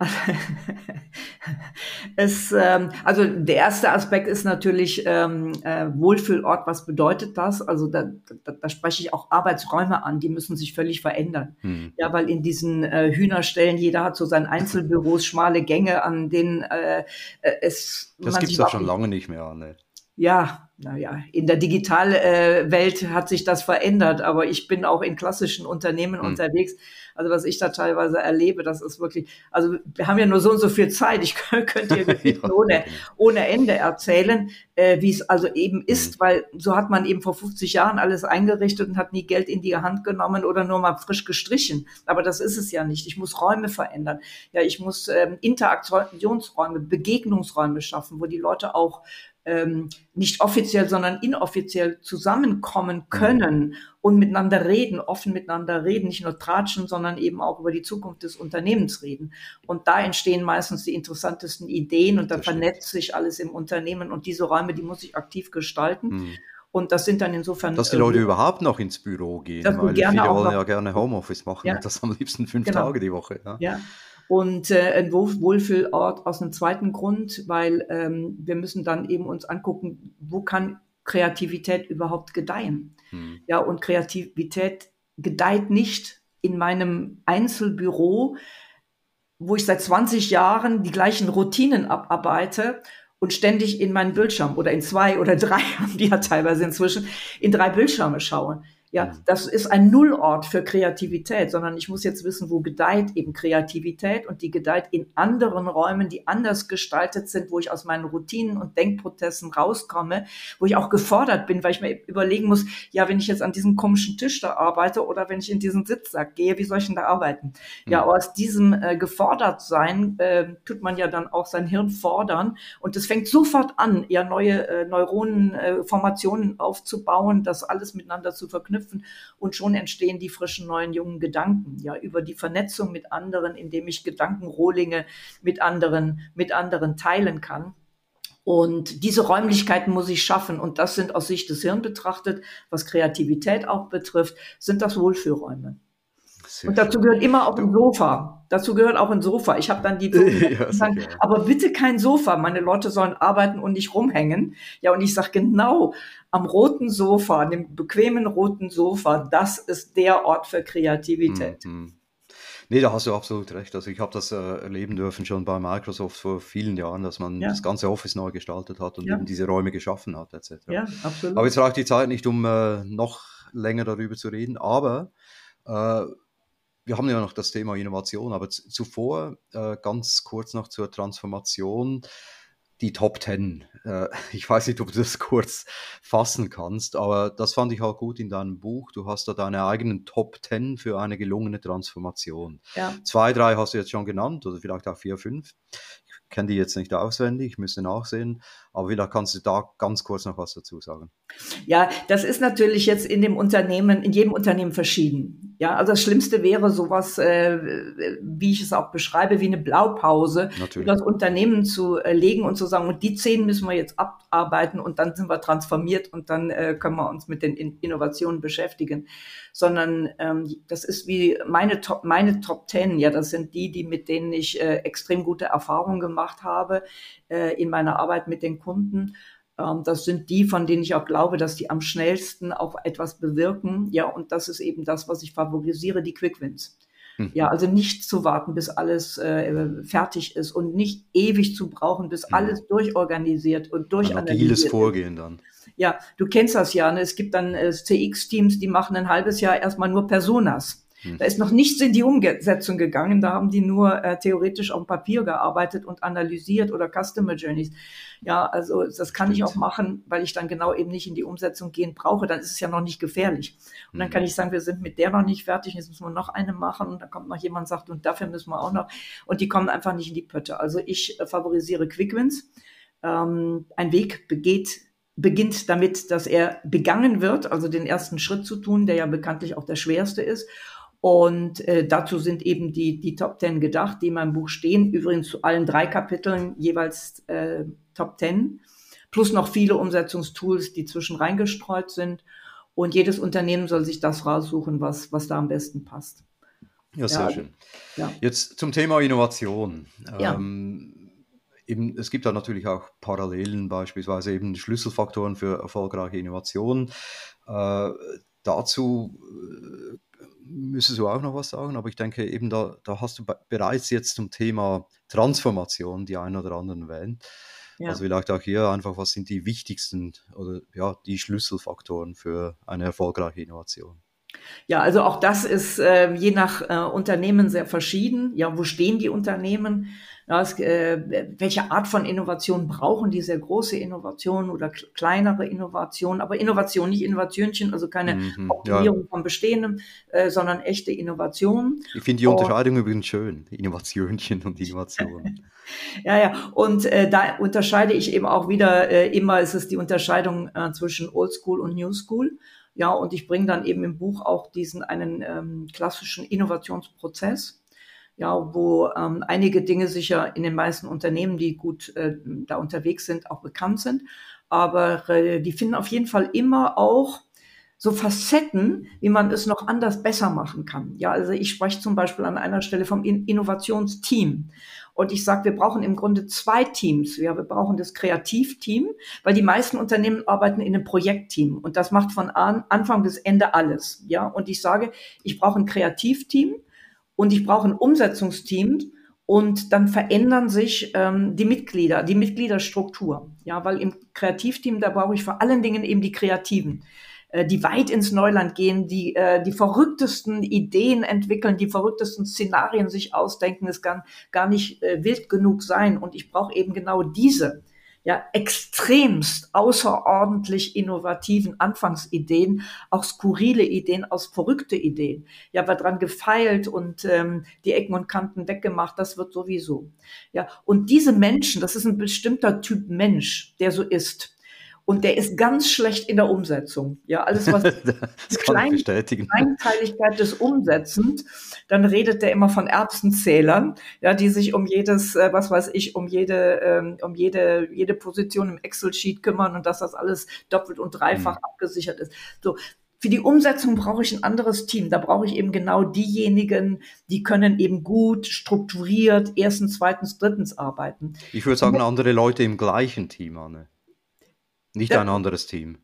also der erste Aspekt ist natürlich Wohlfühlort. Was bedeutet das? Also da spreche ich auch Arbeitsräume an, die müssen sich völlig verändern. Hm. Ja, weil in diesen Hühnerstellen, jeder hat so sein Einzelbüros, schmale Gänge, an denen Das man gibt es sich doch überhaupt schon nicht. lange nicht mehr, ne? Ja, naja, in der Digitalwelt hat sich das verändert, aber ich bin auch in klassischen Unternehmen Hm. unterwegs. Also was ich da teilweise erlebe, das ist wirklich, also wir haben ja nur so und so viel Zeit. Ich könnte dir Geschichten Ja, ohne, genau. ohne Ende erzählen, wie es also eben Hm. ist, weil so hat man eben vor 50 Jahren alles eingerichtet und hat nie Geld in die Hand genommen oder nur mal frisch gestrichen. Aber das ist es ja nicht. Ich muss Räume verändern. Ja, ich muss Interaktionsräume, Begegnungsräume schaffen, wo die Leute auch nicht offiziell, sondern inoffiziell zusammenkommen können und miteinander reden, offen miteinander reden, nicht nur tratschen, sondern eben auch über die Zukunft des Unternehmens reden. Und da entstehen meistens die interessantesten Ideen und da Das stimmt. vernetzt sich alles im Unternehmen und diese Räume, die muss ich aktiv gestalten. Hm. Und das sind dann insofern, Dass die Leute überhaupt noch ins Büro gehen, dass du weil gerne viele auch wollen noch, ja gerne Homeoffice machen ja, und das am liebsten 5 genau. Tage die Woche. Ja. Ja, und ein Wohlfühlort aus einem zweiten Grund, weil wir müssen dann eben uns angucken, wo kann Kreativität überhaupt gedeihen? Hm. Ja, und Kreativität gedeiht nicht in meinem Einzelbüro, wo ich seit 20 Jahren die gleichen Routinen abarbeite und ständig in meinen Bildschirm oder in 2 oder 3, haben die ja teilweise inzwischen, in 3 Bildschirme schaue. Ja, Hm. das ist ein Nullort für Kreativität, sondern ich muss jetzt wissen, wo gedeiht eben Kreativität und die gedeiht in anderen Räumen, die anders gestaltet sind, wo ich aus meinen Routinen und Denkprozessen rauskomme, wo ich auch gefordert bin, weil ich mir überlegen muss, ja, wenn ich jetzt an diesem komischen Tisch da arbeite oder wenn ich in diesen Sitzsack gehe, wie soll ich denn da arbeiten? Ja, Hm. aus diesem gefordert sein tut man ja dann auch sein Hirn fordern und es fängt sofort an, ja neue Neuronenformationen aufzubauen, das alles miteinander zu verknüpfen und schon entstehen die frischen neuen jungen Gedanken, ja, über die Vernetzung mit anderen, indem ich Gedankenrohlinge mit anderen teilen kann. Und diese Räumlichkeiten muss ich schaffen und das sind aus Sicht des Hirns betrachtet, was Kreativität auch betrifft, sind das Wohlfühlräume. Sehr Und dazu schön. gehört immer auch ein Du, Sofa. Dazu gehört auch ein Sofa. Ich habe dann die Firmen, ja, die sagen, sicher. Ja. aber bitte kein Sofa. Meine Leute sollen arbeiten und nicht rumhängen. Ja, und ich sage genau, am roten Sofa, an dem bequemen roten Sofa, das ist der Ort für Kreativität. Hm. Nee, da hast du absolut recht. Also ich habe das erleben dürfen schon bei Microsoft vor vielen Jahren, dass man das Ja, ganze Office neu gestaltet hat und eben ja, diese Räume geschaffen hat, etc. ja, Aber absolut. jetzt reicht die Zeit nicht, um noch länger darüber zu reden. Aber äh, wir haben ja noch das Thema Innovation, aber zuvor ganz kurz noch zur Transformation. Die Top 10. Ich weiß nicht, ob du das kurz fassen kannst, aber das fand ich auch gut in deinem Buch. Du hast da deine eigenen Top 10 für eine gelungene Transformation. Ja. 2, 3 hast du jetzt schon genannt oder vielleicht auch 4, 5. Ich kenne die jetzt nicht auswendig, ich müsste nachsehen, aber vielleicht kannst du da ganz kurz noch was dazu sagen. Ja, das ist natürlich jetzt in jedem Unternehmen verschieden. Ja, also das Schlimmste wäre sowas, wie ich es auch beschreibe, wie eine Blaupause über Natürlich. das Unternehmen zu legen und zu sagen, und die 10 müssen wir jetzt abarbeiten und dann sind wir transformiert und dann können wir uns mit den Innovationen beschäftigen. Sondern das ist wie meine Top 10, ja, das sind die mit denen ich extrem gute Erfahrungen gemacht habe in meiner Arbeit mit den Kunden. Das sind die, von denen ich auch glaube, dass die am schnellsten auch etwas bewirken. Ja, und das ist eben das, was ich favorisiere, die Quick Wins. Ja, also nicht zu warten, bis alles fertig ist und nicht ewig zu brauchen, bis alles durchorganisiert und Ein agiles durchanalysiert ist. Vorgehen dann. Ja, du kennst das ja, ne? Es gibt dann CX-Teams, die machen ein halbes Jahr erstmal nur Personas. Da ist noch nichts in die Umsetzung gegangen. Da haben die nur theoretisch auf dem Papier gearbeitet und analysiert oder Customer Journeys. Ja, also das kann ich auch machen, weil ich dann genau eben nicht in die Umsetzung gehen brauche. Dann ist es ja noch nicht gefährlich. Und dann kann ich sagen, wir sind mit der noch nicht fertig, jetzt müssen wir noch eine machen. Und dann kommt noch jemand und sagt, und dafür müssen wir auch noch. Und die kommen einfach nicht in die Pötte. Also ich favorisiere Quick Wins. Ein Weg beginnt damit, dass er begangen wird, also den ersten Schritt zu tun, der ja bekanntlich auch der schwerste ist. Und dazu sind eben die Top 10 gedacht, die in meinem Buch stehen. Übrigens zu allen 3 Kapiteln jeweils Top 10, plus noch viele Umsetzungstools, die zwischen reingestreut sind. Und jedes Unternehmen soll sich das raussuchen, was da am besten passt. Ja, sehr schön. Ja. Jetzt zum Thema Innovation. Ja. Es gibt da natürlich auch Parallelen, beispielsweise eben Schlüsselfaktoren für erfolgreiche Innovationen. Dazu müsstest du auch noch was sagen, aber ich denke eben, da hast du bereits jetzt zum Thema Transformation die einen oder anderen erwähnt. Ja. Also vielleicht auch hier einfach, was sind die wichtigsten oder ja, die Schlüsselfaktoren für eine erfolgreiche Innovation? Ja, also auch das ist je nach Unternehmen sehr verschieden. Ja, wo stehen die Unternehmen? Ja, welche Art von Innovation brauchen die? Sehr große Innovation oder kleinere Innovation, aber Innovation, nicht Innovationchen, also keine Optimierung von Bestehendem, sondern echte Innovation. Ich finde die Unterscheidung übrigens schön, Innovationchen und Innovation. Ja, und da unterscheide ich eben auch wieder, immer ist es die Unterscheidung zwischen Old School und New School. Ja, und ich bringe dann eben im Buch auch einen klassischen Innovationsprozess, ja, wo einige Dinge sicher in den meisten Unternehmen, die gut da unterwegs sind, auch bekannt sind. Aber die finden auf jeden Fall immer auch so Facetten, wie man es noch anders besser machen kann. Ja, also ich spreche zum Beispiel an einer Stelle vom Innovationsteam. Und ich sage, wir brauchen im Grunde 2 Teams. Ja, wir brauchen das Kreativteam, weil die meisten Unternehmen arbeiten in einem Projektteam. Und das macht von Anfang bis Ende alles. Ja, und ich sage, ich brauche ein Kreativteam und ich brauche ein Umsetzungsteam. Und dann verändern sich die Mitgliederstruktur. Ja, weil im Kreativteam, da brauche ich vor allen Dingen eben die Kreativen, die weit ins Neuland gehen, die verrücktesten Ideen entwickeln, die verrücktesten Szenarien sich ausdenken. Es kann gar nicht wild genug sein. Und ich brauche eben genau diese, ja, extremst außerordentlich innovativen Anfangsideen, auch skurrile Ideen, aus verrückte Ideen. Ja, wird dran gefeilt und die Ecken und Kanten weggemacht, das wird sowieso. Ja, und diese Menschen, das ist ein bestimmter Typ Mensch, der so ist. Und der ist ganz schlecht in der Umsetzung. Ja, alles was die Kleinteiligkeit des Umsetzens, dann redet der immer von Erbsenzählern, ja, die sich um jedes, um jede Position im Excel-Sheet kümmern und dass das alles doppelt und dreifach abgesichert ist. So. Für die Umsetzung brauche ich ein anderes Team. Da brauche ich eben genau diejenigen, die können eben gut strukturiert 1., 2., 3. arbeiten. Ich würde sagen, andere Leute im gleichen Team, Anne. Nicht ein anderes Team.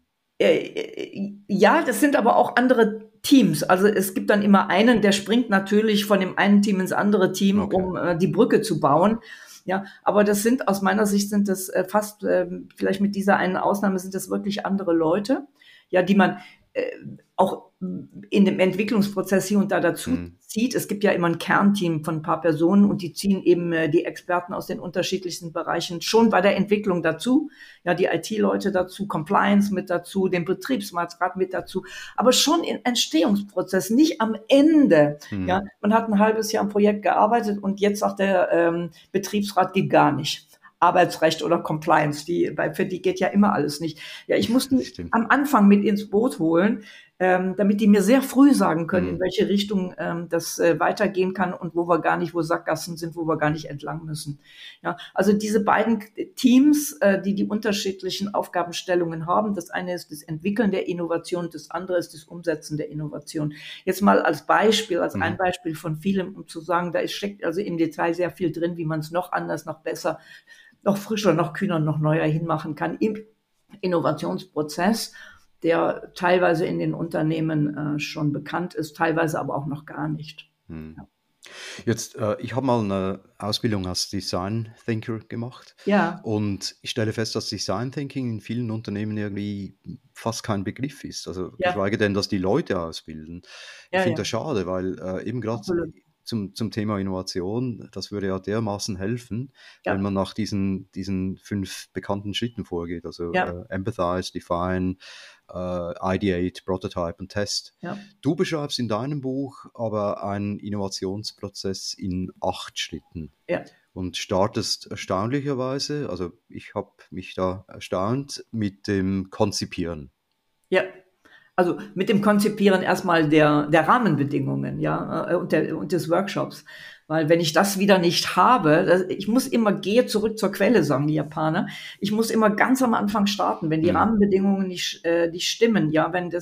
Ja, das sind aber auch andere Teams. Also es gibt dann immer einen, der springt natürlich von dem einen Team ins andere Team, um die Brücke zu bauen. Ja, aber das sind, aus meiner Sicht sind das fast, vielleicht mit dieser einen Ausnahme sind das wirklich andere Leute, ja, die man auch in dem Entwicklungsprozess hier und da dazu zieht. Es gibt ja immer ein Kernteam von ein paar Personen und die ziehen eben die Experten aus den unterschiedlichsten Bereichen schon bei der Entwicklung dazu. Ja, die IT-Leute dazu, Compliance mit dazu, den Betriebsrat mit dazu, aber schon im Entstehungsprozess, nicht am Ende. Ja, man hat ein halbes Jahr am Projekt gearbeitet und jetzt sagt der Betriebsrat, geht gar nicht. Arbeitsrecht oder Compliance, für die geht ja immer alles nicht. Ja, ich muss die am Anfang mit ins Boot holen, damit die mir sehr früh sagen können, in welche Richtung das weitergehen kann und wo Sackgassen sind, wo wir gar nicht entlang müssen. Ja, also diese beiden Teams, die unterschiedlichen Aufgabenstellungen haben, das eine ist das Entwickeln der Innovation, das andere ist das Umsetzen der Innovation. Jetzt mal als Beispiel, ein Beispiel von vielem, um zu sagen, da steckt also im Detail sehr viel drin, wie man es noch anders, noch besser, noch frischer, noch kühner, noch neuer hinmachen kann im Innovationsprozess, der teilweise in den Unternehmen schon bekannt ist, teilweise aber auch noch gar nicht. Ja. Jetzt, ich habe mal eine Ausbildung als Design Thinker gemacht Ja, und ich stelle fest, dass Design Thinking in vielen Unternehmen irgendwie fast kein Begriff ist. Also ja, geschweige denn, dass die Leute ausbilden. Ich ja, finde ja, das schade, weil eben gerade absolut. zum Thema Innovation, das würde ja dermaßen helfen, wenn Ja, man nach diesen 5 bekannten Schritten vorgeht. Also ja, Empathize, Define, Ideate, Prototype und Test. ja, Du beschreibst in deinem Buch aber einen Innovationsprozess in 8 Schritten ja, und startest erstaunlicherweise, also ich habe mich da erstaunt, mit dem Konzipieren. ja. Also mit dem Konzipieren erstmal der Rahmenbedingungen, ja, und des Workshops. Weil wenn ich das wieder nicht habe, ich muss immer, gehe zurück zur Quelle, sagen die Japaner. Ich muss immer ganz am Anfang starten, wenn die Mhm. Rahmenbedingungen nicht stimmen, ja, wenn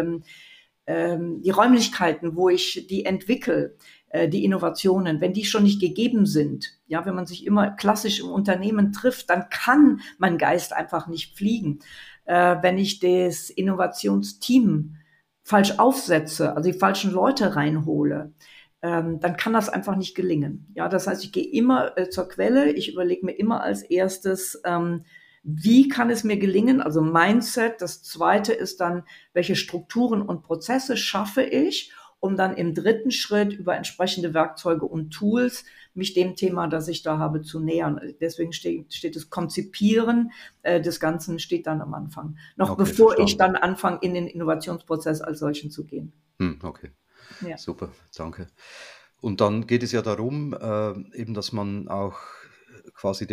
die Räumlichkeiten, wo ich die entwickle, die Innovationen, wenn die schon nicht gegeben sind, ja, wenn man sich immer klassisch im Unternehmen trifft, dann kann mein Geist einfach nicht fliegen. Wenn ich das Innovationsteam falsch aufsetze, also die falschen Leute reinhole, dann kann das einfach nicht gelingen. Ja, das heißt, ich gehe immer zur Quelle, ich überlege mir immer als erstes, wie kann es mir gelingen? Also Mindset. Das zweite ist dann, welche Strukturen und Prozesse schaffe ich, um dann im dritten Schritt über entsprechende Werkzeuge und Tools mich dem Thema, das ich da habe, zu nähern. Deswegen steht das Konzipieren des Ganzen steht dann am Anfang, noch Okay, bevor ich verstanden. dann anfange, in den Innovationsprozess als solchen zu gehen. Okay, Ja, super, danke. Und dann geht es ja darum, eben, dass man auch quasi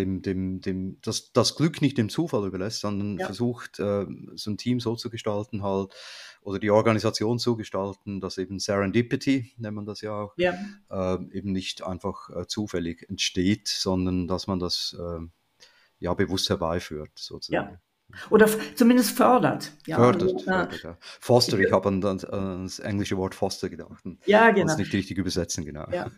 das Glück nicht dem Zufall überlässt, sondern ja, versucht, so ein Team so zu gestalten halt oder die Organisation so gestalten, dass eben Serendipity, nennt man das ja auch, ja, eben nicht einfach zufällig entsteht, sondern dass man das ja bewusst herbeiführt, ja. sozusagen. Oder zumindest fördert. Ja, Fördert, also, fördert, ja. Foster, ich habe an das englische Wort Foster gedacht und ja, konnte es genau. nicht richtig übersetzen, genau. Ja.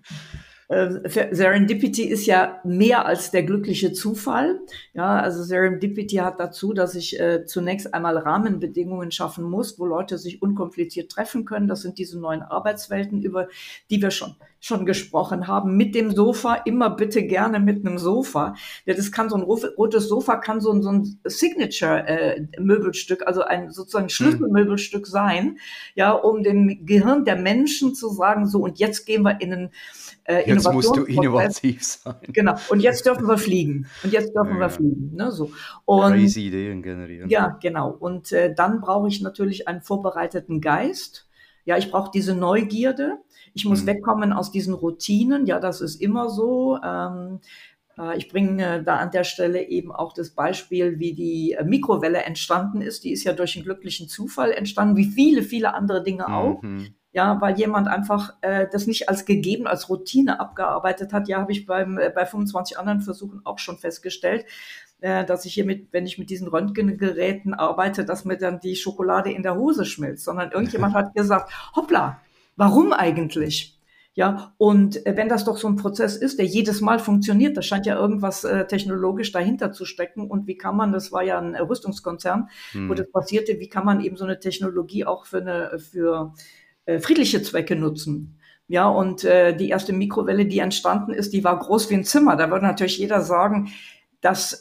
Serendipity ist ja mehr als der glückliche Zufall. Ja, also Serendipity hat dazu, dass ich zunächst einmal Rahmenbedingungen schaffen muss, wo Leute sich unkompliziert treffen können. Das sind diese neuen Arbeitswelten, über die wir schon gesprochen haben. Mit dem Sofa, immer bitte gerne mit einem Sofa. Ja, das kann so ein rotes Sofa, kann so ein Signature-Möbelstück, also ein sozusagen Hm. Schlüsselmöbelstück sein, ja, um dem Gehirn der Menschen zu sagen, so, und jetzt gehen wir in einen Jetzt musst du Innovationsprozess. innovativ sein. Genau. Und jetzt dürfen wir fliegen. Und jetzt Ja, dürfen wir genau. fliegen. Ne, so. Und Crazy Ideen generieren. ja, genau. Und dann brauche ich natürlich einen vorbereiteten Geist. Ja, ich brauche diese Neugierde. Ich muss Hm. wegkommen aus diesen Routinen. Ja, das ist immer so. Ich bringe da an der Stelle eben auch das Beispiel, wie die Mikrowelle entstanden ist. Die ist ja durch einen glücklichen Zufall entstanden, wie viele, viele andere Dinge auch. Mhm. Ja, weil jemand einfach das nicht als gegeben, als Routine abgearbeitet hat. Ja, habe ich bei 25 anderen Versuchen auch schon festgestellt, dass ich wenn ich mit diesen Röntgengeräten arbeite, dass mir dann die Schokolade in der Hose schmilzt, sondern irgendjemand hat gesagt, hoppla, warum eigentlich? Ja, und wenn das doch so ein Prozess ist, der jedes Mal funktioniert, da scheint ja irgendwas technologisch dahinter zu stecken. Und wie kann man, das war ja ein Rüstungskonzern, wo Hm. das passierte, wie kann man eben so eine Technologie auch für friedliche Zwecke nutzen? Ja, und die erste Mikrowelle, die entstanden ist, die war groß wie ein Zimmer. Da würde natürlich jeder sagen, dass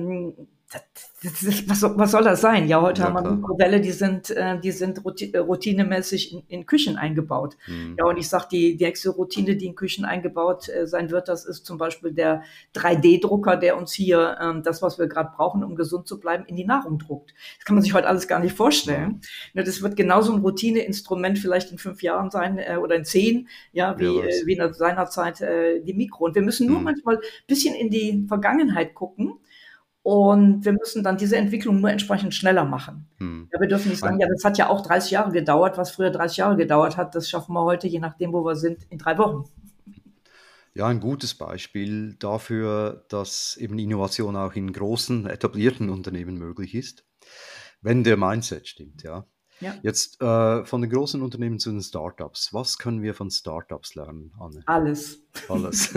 was soll das sein? Ja, heute Ja, haben wir klar. Mikrowelle, die sind routinemäßig in Küchen eingebaut. Hm. Ja, und ich sage, die nächste Routine, die in Küchen eingebaut sein wird, das ist zum Beispiel der 3D-Drucker, der uns hier das, was wir gerade brauchen, um gesund zu bleiben, in die Nahrung druckt. Das kann man sich heute alles gar nicht Ja. vorstellen. Ne, das wird genauso ein Routineinstrument vielleicht in 5 Jahren sein oder in 10, ja, Wer weiß. wie in seiner Zeit die Mikro. Und wir müssen nur Hm. manchmal ein bisschen in die Vergangenheit gucken und wir müssen dann diese Entwicklung nur entsprechend schneller machen. Hm. Ja, wir dürfen nicht sagen, Ein, ja, das hat ja auch 30 Jahre gedauert, was früher 30 Jahre gedauert hat, das schaffen wir heute, je nachdem, wo wir sind, in 3 Wochen. ja, ein gutes Beispiel dafür, dass eben Innovation auch in großen, etablierten Unternehmen möglich ist, wenn der Mindset stimmt, ja. Ja, Jetzt von den großen Unternehmen zu den Startups. Was können wir von Startups lernen, Anne? alles. Alles.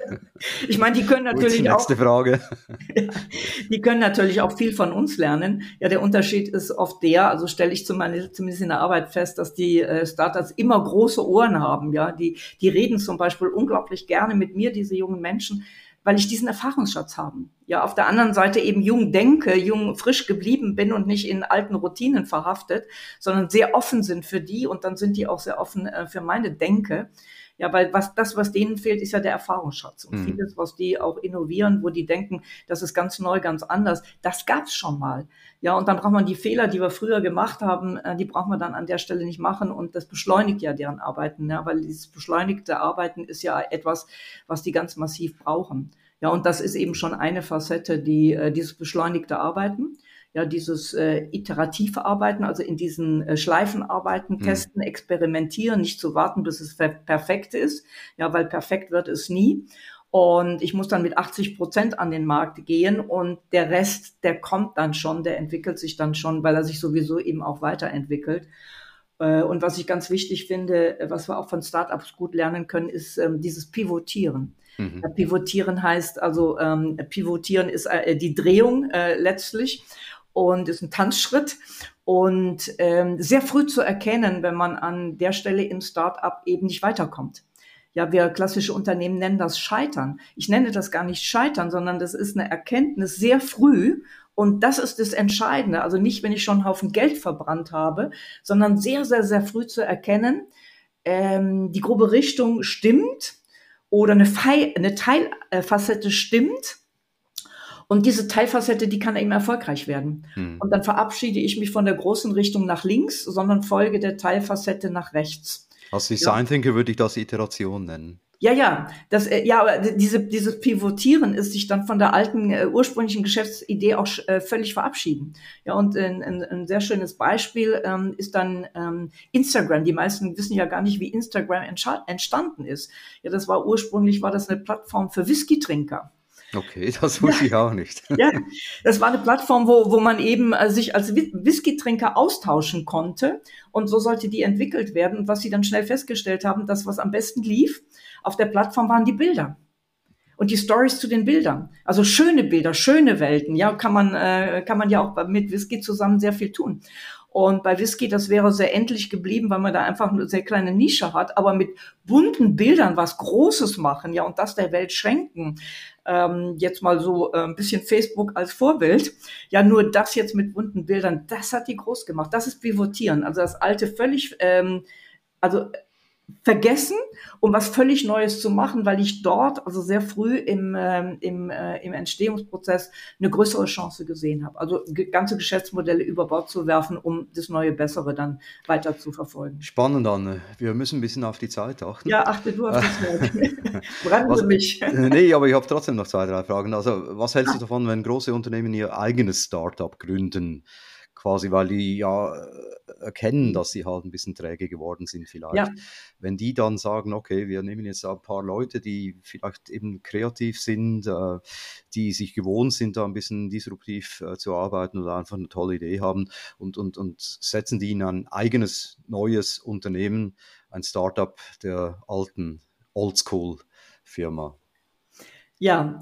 Ich meine, die können Gut, natürlich auch nächste Frage. Die können natürlich auch viel von uns lernen. Ja, der Unterschied ist oft der, also stelle ich zumindest in der Arbeit fest, dass die Startups immer große Ohren haben. Ja, die reden zum Beispiel unglaublich gerne mit mir, diese jungen Menschen, weil ich diesen Erfahrungsschatz haben. Ja, auf der anderen Seite eben jung denke, jung frisch geblieben bin und nicht in alten Routinen verhaftet, sondern sehr offen sind für die und dann sind die auch sehr offen für meine Denke. Ja, weil was denen fehlt, ist ja der Erfahrungsschatz. Und Mhm. vieles, was die auch innovieren, wo die denken, das ist ganz neu, ganz anders, das gab's schon mal. Ja, und dann braucht man die Fehler, die wir früher gemacht haben, die braucht man dann an der Stelle nicht machen. Und das beschleunigt ja deren Arbeiten, ja, weil dieses beschleunigte Arbeiten ist ja etwas, was die ganz massiv brauchen. Ja, und das ist eben schon eine Facette, dieses beschleunigte Arbeiten. Ja, dieses iterative Arbeiten, also in diesen Schleifen arbeiten, Mhm. testen, experimentieren, nicht zu warten, bis es perfekt ist, ja, weil perfekt wird es nie. Und ich muss dann mit 80% an den Markt gehen und der Rest, der kommt dann schon, der entwickelt sich dann schon, weil er sich sowieso eben auch weiterentwickelt. Und was ich ganz wichtig finde, was wir auch von Startups gut lernen können, ist dieses Pivotieren. Ja, Mhm. pivotieren heißt also, pivotieren ist die Drehung letztlich und ist ein Tanzschritt und sehr früh zu erkennen, wenn man an der Stelle im Startup eben nicht weiterkommt. Ja, wir klassische Unternehmen nennen das Scheitern. Ich nenne das gar nicht Scheitern, sondern das ist eine Erkenntnis sehr früh. Und das ist das Entscheidende. Also nicht, wenn ich schon einen Haufen Geld verbrannt habe, sondern sehr, sehr, sehr früh zu erkennen, die grobe Richtung stimmt oder eine Teilfacette stimmt und diese Teilfacette, die kann eben erfolgreich werden. Mhm. Und dann verabschiede ich mich von der großen Richtung nach links, sondern folge der Teilfacette nach rechts. Als Ja. Design Thinker würde ich das Iteration nennen. Ja, ja, aber dieses Pivotieren ist sich dann von der alten ursprünglichen Geschäftsidee auch völlig verabschieden. Ja, und ein sehr schönes Beispiel ist dann Instagram. Die meisten wissen ja gar nicht, wie Instagram entstanden ist. Ja, war das eine Plattform für Whisky-Trinker. Okay, das Ja, wusste ich auch nicht. ja, das war eine Plattform, wo man eben sich als Whisky-Trinker austauschen konnte. Und so sollte die entwickelt werden. Und was sie dann schnell festgestellt haben, das, was am besten lief auf der Plattform, waren die Bilder und die Stories zu den Bildern. Also schöne Bilder, schöne Welten. Ja, kann man ja auch mit Whisky zusammen sehr viel tun. Und bei Whisky, das wäre sehr endlich geblieben, weil man da einfach eine sehr kleine Nische hat, aber mit bunten Bildern was Großes machen, ja, und das der Welt schenken. Jetzt mal so ein bisschen Facebook als Vorbild. Ja, nur das jetzt mit bunten Bildern, das hat die groß gemacht. Das ist Pivotieren. Also das Alte völlig, also vergessen, um was völlig Neues zu machen, weil ich dort also sehr früh im Entstehungsprozess eine größere Chance gesehen habe. Also ganze Geschäftsmodelle über Bord zu werfen, um das neue Bessere dann weiter zu verfolgen. Spannend, Anne. Wir müssen ein bisschen auf die Zeit achten. Ja, achte du auf Äh, die Zeit. Bremse Was, mich. nee, aber ich habe trotzdem noch zwei, drei Fragen. Also, was hältst du davon, wenn große Unternehmen ihr eigenes Startup gründen? Quasi, weil die ja erkennen, dass sie halt ein bisschen träge geworden sind vielleicht. Ja, Wenn die dann sagen, okay, wir nehmen jetzt ein paar Leute, die vielleicht eben kreativ sind, die sich gewohnt sind, da ein bisschen disruptiv zu arbeiten oder einfach eine tolle Idee haben und setzen die in ein eigenes, neues Unternehmen, ein Startup der alten Oldschool-Firma. ja,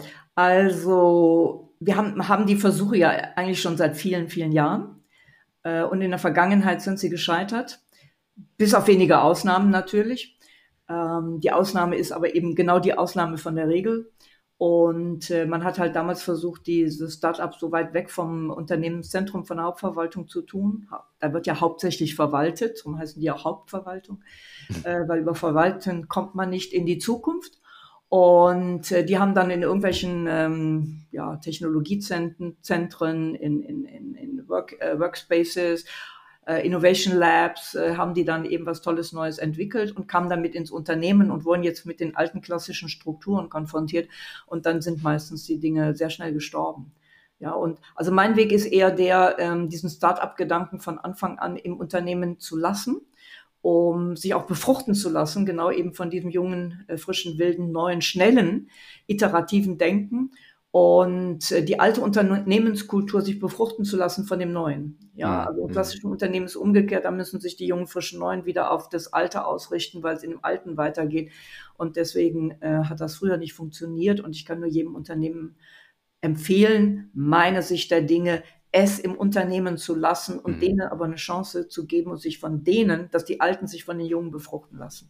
also haben die Versuche ja eigentlich schon seit vielen, vielen Jahren. Und in der Vergangenheit sind sie gescheitert. Bis auf wenige Ausnahmen natürlich. Die Ausnahme ist aber eben genau die Ausnahme von der Regel. Und man hat halt damals versucht, diese Start-ups so weit weg vom Unternehmenszentrum von der Hauptverwaltung zu tun. Da wird ja hauptsächlich verwaltet, darum heißen die auch Hauptverwaltung, weil über Verwalten kommt man nicht in die Zukunft. Und die haben dann in irgendwelchen ja, Technologiezentren, in Workspaces, Innovation Labs, haben die dann eben was Tolles Neues entwickelt und kamen damit ins Unternehmen und wurden jetzt mit den alten klassischen Strukturen konfrontiert. Und dann sind meistens die Dinge sehr schnell gestorben. Ja, und also mein Weg ist eher der, diesen Start-up-Gedanken von Anfang an im Unternehmen zu lassen, um sich auch befruchten zu lassen, genau eben von diesem jungen, frischen, wilden, neuen, schnellen, iterativen Denken. und die alte Unternehmenskultur sich befruchten zu lassen von dem Neuen. Ja, also im klassischen Unternehmen ist umgekehrt, da müssen sich die jungen, frischen Neuen wieder auf das Alte ausrichten, weil es in dem Alten weitergeht. Und deswegen hat das früher nicht funktioniert. Und ich kann nur jedem Unternehmen empfehlen, meine Sicht der Dinge, es im Unternehmen zu lassen und denen aber eine Chance zu geben und sich von denen, dass die Alten sich von den Jungen befruchten lassen.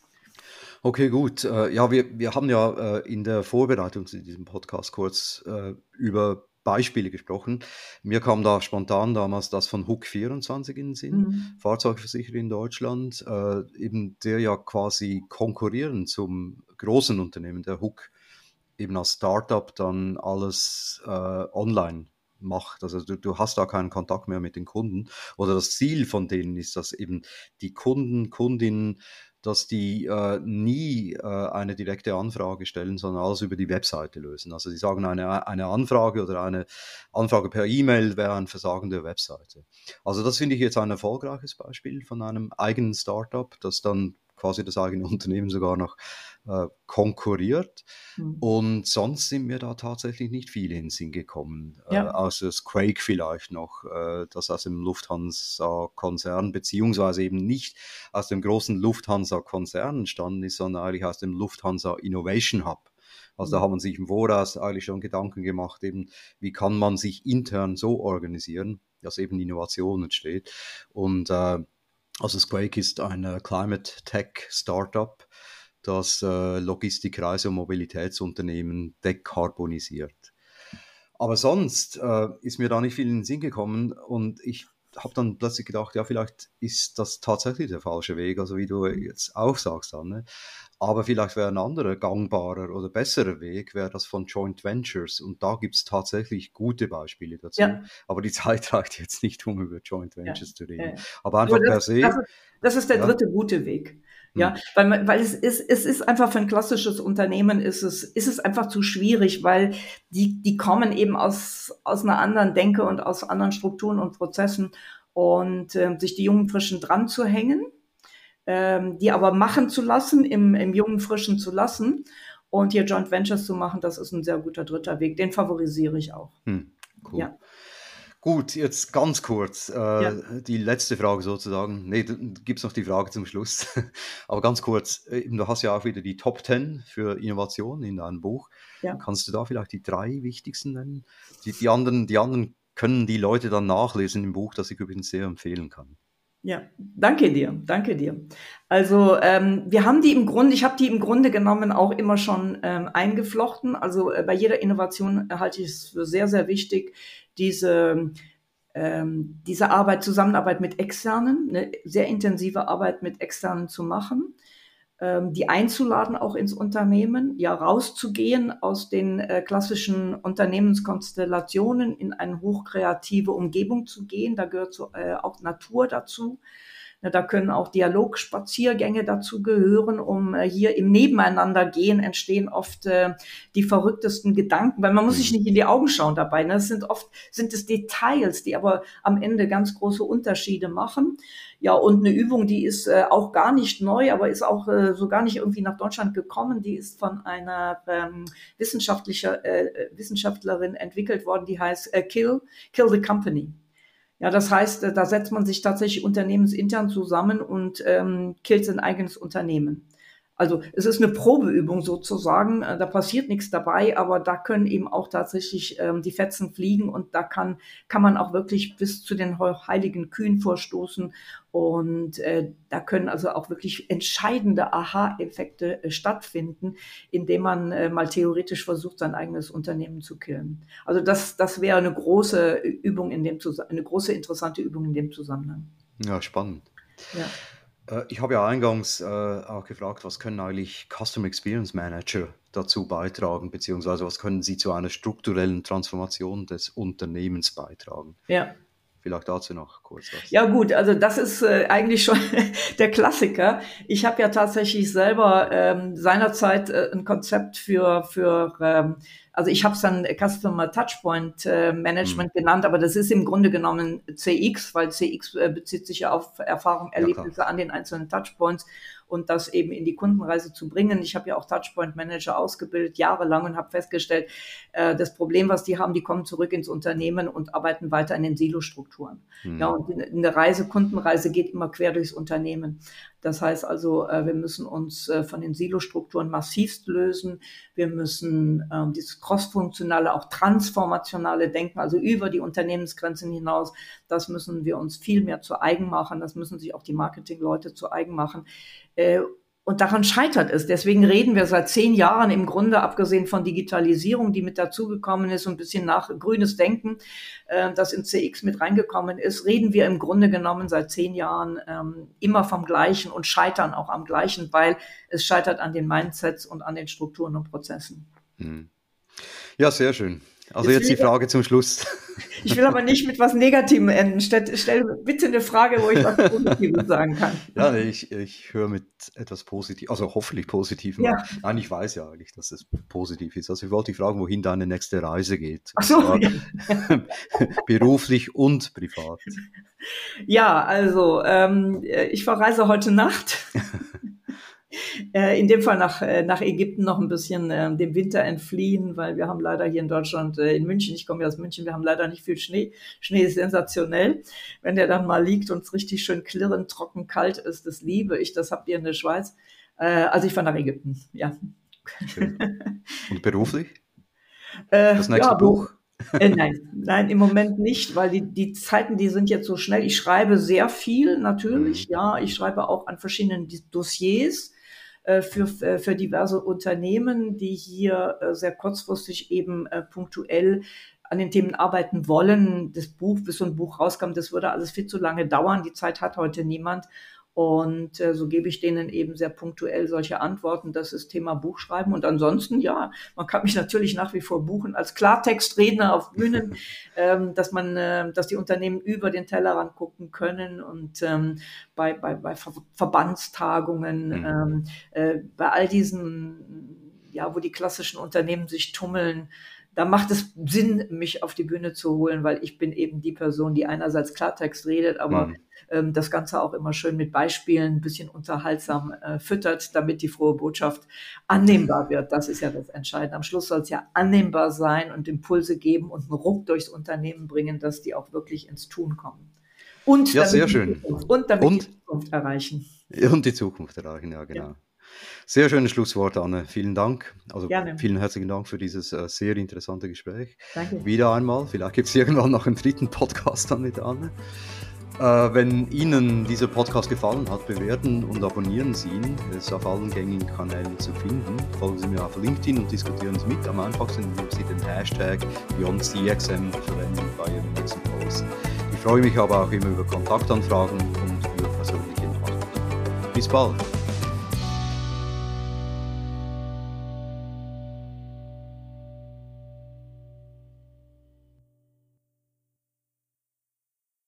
Okay, gut. Ja, wir haben ja in der Vorbereitung zu diesem Podcast kurz über Beispiele gesprochen. Mir kam da spontan damals das von Hook24 in den Sinn, Fahrzeugversicherer in Deutschland, eben der ja quasi konkurrierend zum großen Unternehmen, der Hook eben als Startup dann alles online macht. Also du hast da keinen Kontakt mehr mit den Kunden. Oder das Ziel von denen ist, dass eben die Kundinnen, dass die nie eine direkte Anfrage stellen, sondern alles über die Webseite lösen. Also sie sagen, eine Anfrage oder eine Anfrage per E-Mail wäre ein Versagen der Webseite. Also das finde ich jetzt ein erfolgreiches Beispiel von einem eigenen Startup, das dann quasi das eigene Unternehmen sogar noch konkurriert. Und sonst sind mir da tatsächlich nicht viele in den Sinn gekommen. Außer das Quake vielleicht noch, das aus dem Lufthansa-Konzern, beziehungsweise eben nicht aus dem großen Lufthansa-Konzern entstanden ist, sondern eigentlich aus dem Lufthansa Innovation Hub. Also da hat man sich im Voraus eigentlich schon Gedanken gemacht, eben wie kann man sich intern so organisieren, dass eben Innovation entsteht. Und also Squake ist ein Climate Tech Startup, das Logistik-, Reise- und Mobilitätsunternehmen dekarbonisiert. Aber sonst ist mir da nicht viel in den Sinn gekommen und ich habe dann plötzlich gedacht, ja, vielleicht ist das tatsächlich der falsche Weg, also wie du jetzt auch sagst, Anne. Aber vielleicht wäre ein anderer, gangbarer oder besserer Weg, wäre das von Joint Ventures. Und da gibt es tatsächlich gute Beispiele dazu. Ja. Aber die Zeit reicht jetzt nicht, um über Joint Ventures zu reden. Aber einfach per se. Das ist der dritte gute Weg. Ja, weil es ist einfach für ein klassisches Unternehmen ist es einfach zu schwierig, weil die kommen eben aus einer anderen Denke und aus anderen Strukturen und Prozessen und sich die jungen Frischen dran zu hängen, die aber machen zu lassen, im jungen Frischen zu lassen und hier Joint Ventures zu machen, das ist ein sehr guter dritter Weg. Den favorisiere ich auch. Cool. Ja. Gut, jetzt ganz kurz die letzte Frage sozusagen. Nee, gibt es noch die Frage zum Schluss. Aber ganz kurz, du hast ja auch wieder die Top 10 für Innovation in deinem Buch. Ja. Kannst du da vielleicht die 3 wichtigsten nennen? Die anderen können die Leute dann nachlesen im Buch, das ich übrigens sehr empfehlen kann. Ja, danke dir. Also ich habe die im Grunde genommen auch immer schon eingeflochten. Also bei jeder Innovation halte ich es für sehr, sehr wichtig, diese Zusammenarbeit mit Externen, eine sehr intensive Arbeit mit Externen zu machen, die einzuladen auch ins Unternehmen, ja rauszugehen aus den klassischen Unternehmenskonstellationen, in eine hochkreative Umgebung zu gehen. Da gehört auch Natur dazu. Da können auch Dialogspaziergänge dazu gehören, um hier im Nebeneinandergehen entstehen oft die verrücktesten Gedanken, weil man muss sich nicht in die Augen schauen dabei. Ne? Sind es Details, die aber am Ende ganz große Unterschiede machen. Ja, und eine Übung, die ist auch gar nicht neu, aber ist auch so gar nicht irgendwie nach Deutschland gekommen. Die ist von einer Wissenschaftlerin entwickelt worden, die heißt Kill the Company. Ja, das heißt, da setzt man sich tatsächlich unternehmensintern zusammen und killt sein eigenes Unternehmen. Also es ist eine Probeübung sozusagen, da passiert nichts dabei, aber da können eben auch tatsächlich die Fetzen fliegen und da kann man auch wirklich bis zu den heiligen Kühen vorstoßen und da können also auch wirklich entscheidende Aha-Effekte stattfinden, indem man mal theoretisch versucht, sein eigenes Unternehmen zu killen. Also das wäre eine große Übung eine große interessante Übung in dem Zusammenhang. Ja, spannend. Ja. Ich habe ja eingangs auch gefragt, was können eigentlich Customer Experience Manager dazu beitragen, beziehungsweise was können sie zu einer strukturellen Transformation des Unternehmens beitragen? Ja. Vielleicht dazu noch kurz was. Ja gut, also das ist eigentlich schon der Klassiker. Ich habe ja tatsächlich selber seinerzeit ein Konzept also ich habe es dann Customer Touchpoint Management genannt, aber das ist im Grunde genommen CX, weil CX bezieht sich ja auf Erfahrung, Erlebnisse an den einzelnen Touchpoints. und das eben in die Kundenreise zu bringen. Ich habe ja auch Touchpoint Manager ausgebildet, jahrelang, und habe festgestellt, das Problem, was die haben, die kommen zurück ins Unternehmen und arbeiten weiter in den Silostrukturen. Ja, und eine Kundenreise geht immer quer durchs Unternehmen. Das heißt also, wir müssen uns von den Silostrukturen massivst lösen. Wir müssen dieses crossfunktionale, auch transformationale Denken, also über die Unternehmensgrenzen hinaus, das müssen wir uns viel mehr zu eigen machen. Das müssen sich auch die Marketingleute zu eigen machen. Und daran scheitert es. Deswegen reden wir seit 10 Jahren im Grunde, abgesehen von Digitalisierung, die mit dazugekommen ist, und ein bisschen nach grünes Denken, das in CX mit reingekommen ist, reden wir im Grunde genommen seit 10 Jahren immer vom Gleichen und scheitern auch am Gleichen, weil es scheitert an den Mindsets und an den Strukturen und Prozessen. Ja, sehr schön. Also jetzt die Frage zum Schluss. Ich will aber nicht mit was Negativem enden. Stell bitte eine Frage, wo ich was Positives sagen kann. Ja, ich höre mit etwas Positivem, also hoffentlich Positivem. Ja. Nein, ich weiß ja eigentlich, dass es positiv ist. Also ich wollte dich fragen, wohin deine nächste Reise geht. Ach so, ja. Beruflich und privat. Ja, also ich verreise heute Nacht. In dem Fall nach Ägypten, noch ein bisschen dem Winter entfliehen, weil wir haben leider hier in Deutschland, in München, ich komme ja aus München, wir haben leider nicht viel Schnee. Schnee ist sensationell. Wenn der dann mal liegt und es richtig schön klirrend, trocken, kalt ist, das liebe ich. Das habt ihr in der Schweiz. Also ich fahre nach Ägypten, ja. Schön. Und beruflich? Das nächste Buch? Nein, im Moment nicht, weil die Zeiten, die sind jetzt so schnell. Ich schreibe sehr viel, natürlich, ja. Ich schreibe auch an verschiedenen Dossiers für diverse Unternehmen, die hier sehr kurzfristig eben punktuell an den Themen arbeiten wollen. Das Buch, bis so ein Buch rauskam, das würde alles viel zu lange dauern. Die Zeit hat heute niemand. Und so gebe ich denen eben sehr punktuell solche Antworten. Das ist Thema Buchschreiben. Und ansonsten, ja, man kann mich natürlich nach wie vor buchen als Klartextredner auf Bühnen, dass die Unternehmen über den Tellerrand gucken können und bei Verbandstagungen, bei all diesen, ja, wo die klassischen Unternehmen sich tummeln, da macht es Sinn, mich auf die Bühne zu holen, weil ich bin eben die Person, die einerseits Klartext redet, aber das Ganze auch immer schön mit Beispielen, ein bisschen unterhaltsam füttert, damit die frohe Botschaft annehmbar wird. Das ist ja das Entscheidende. Am Schluss soll es ja annehmbar sein und Impulse geben und einen Ruck durchs Unternehmen bringen, dass die auch wirklich ins Tun kommen. Und ja, sehr schön. Die Zukunft erreichen. Und die Zukunft erreichen, ja, genau. Ja. Sehr schönes Schlusswort, Anne. Vielen Dank. Also gerne. Vielen herzlichen Dank für dieses sehr interessante Gespräch. Danke. Wieder einmal. Vielleicht gibt es irgendwann noch einen dritten Podcast dann mit Anne. Wenn Ihnen dieser Podcast gefallen hat, bewerten und abonnieren Sie ihn. Er ist auf allen gängigen Kanälen zu finden. Folgen Sie mir auf LinkedIn und diskutieren Sie mit. Am einfachsten, indem Sie den Hashtag BeyondCXM verwenden bei Ihrem nächsten Post. Ich freue mich aber auch immer über Kontaktanfragen und über persönliche Nachrichten. Bis bald.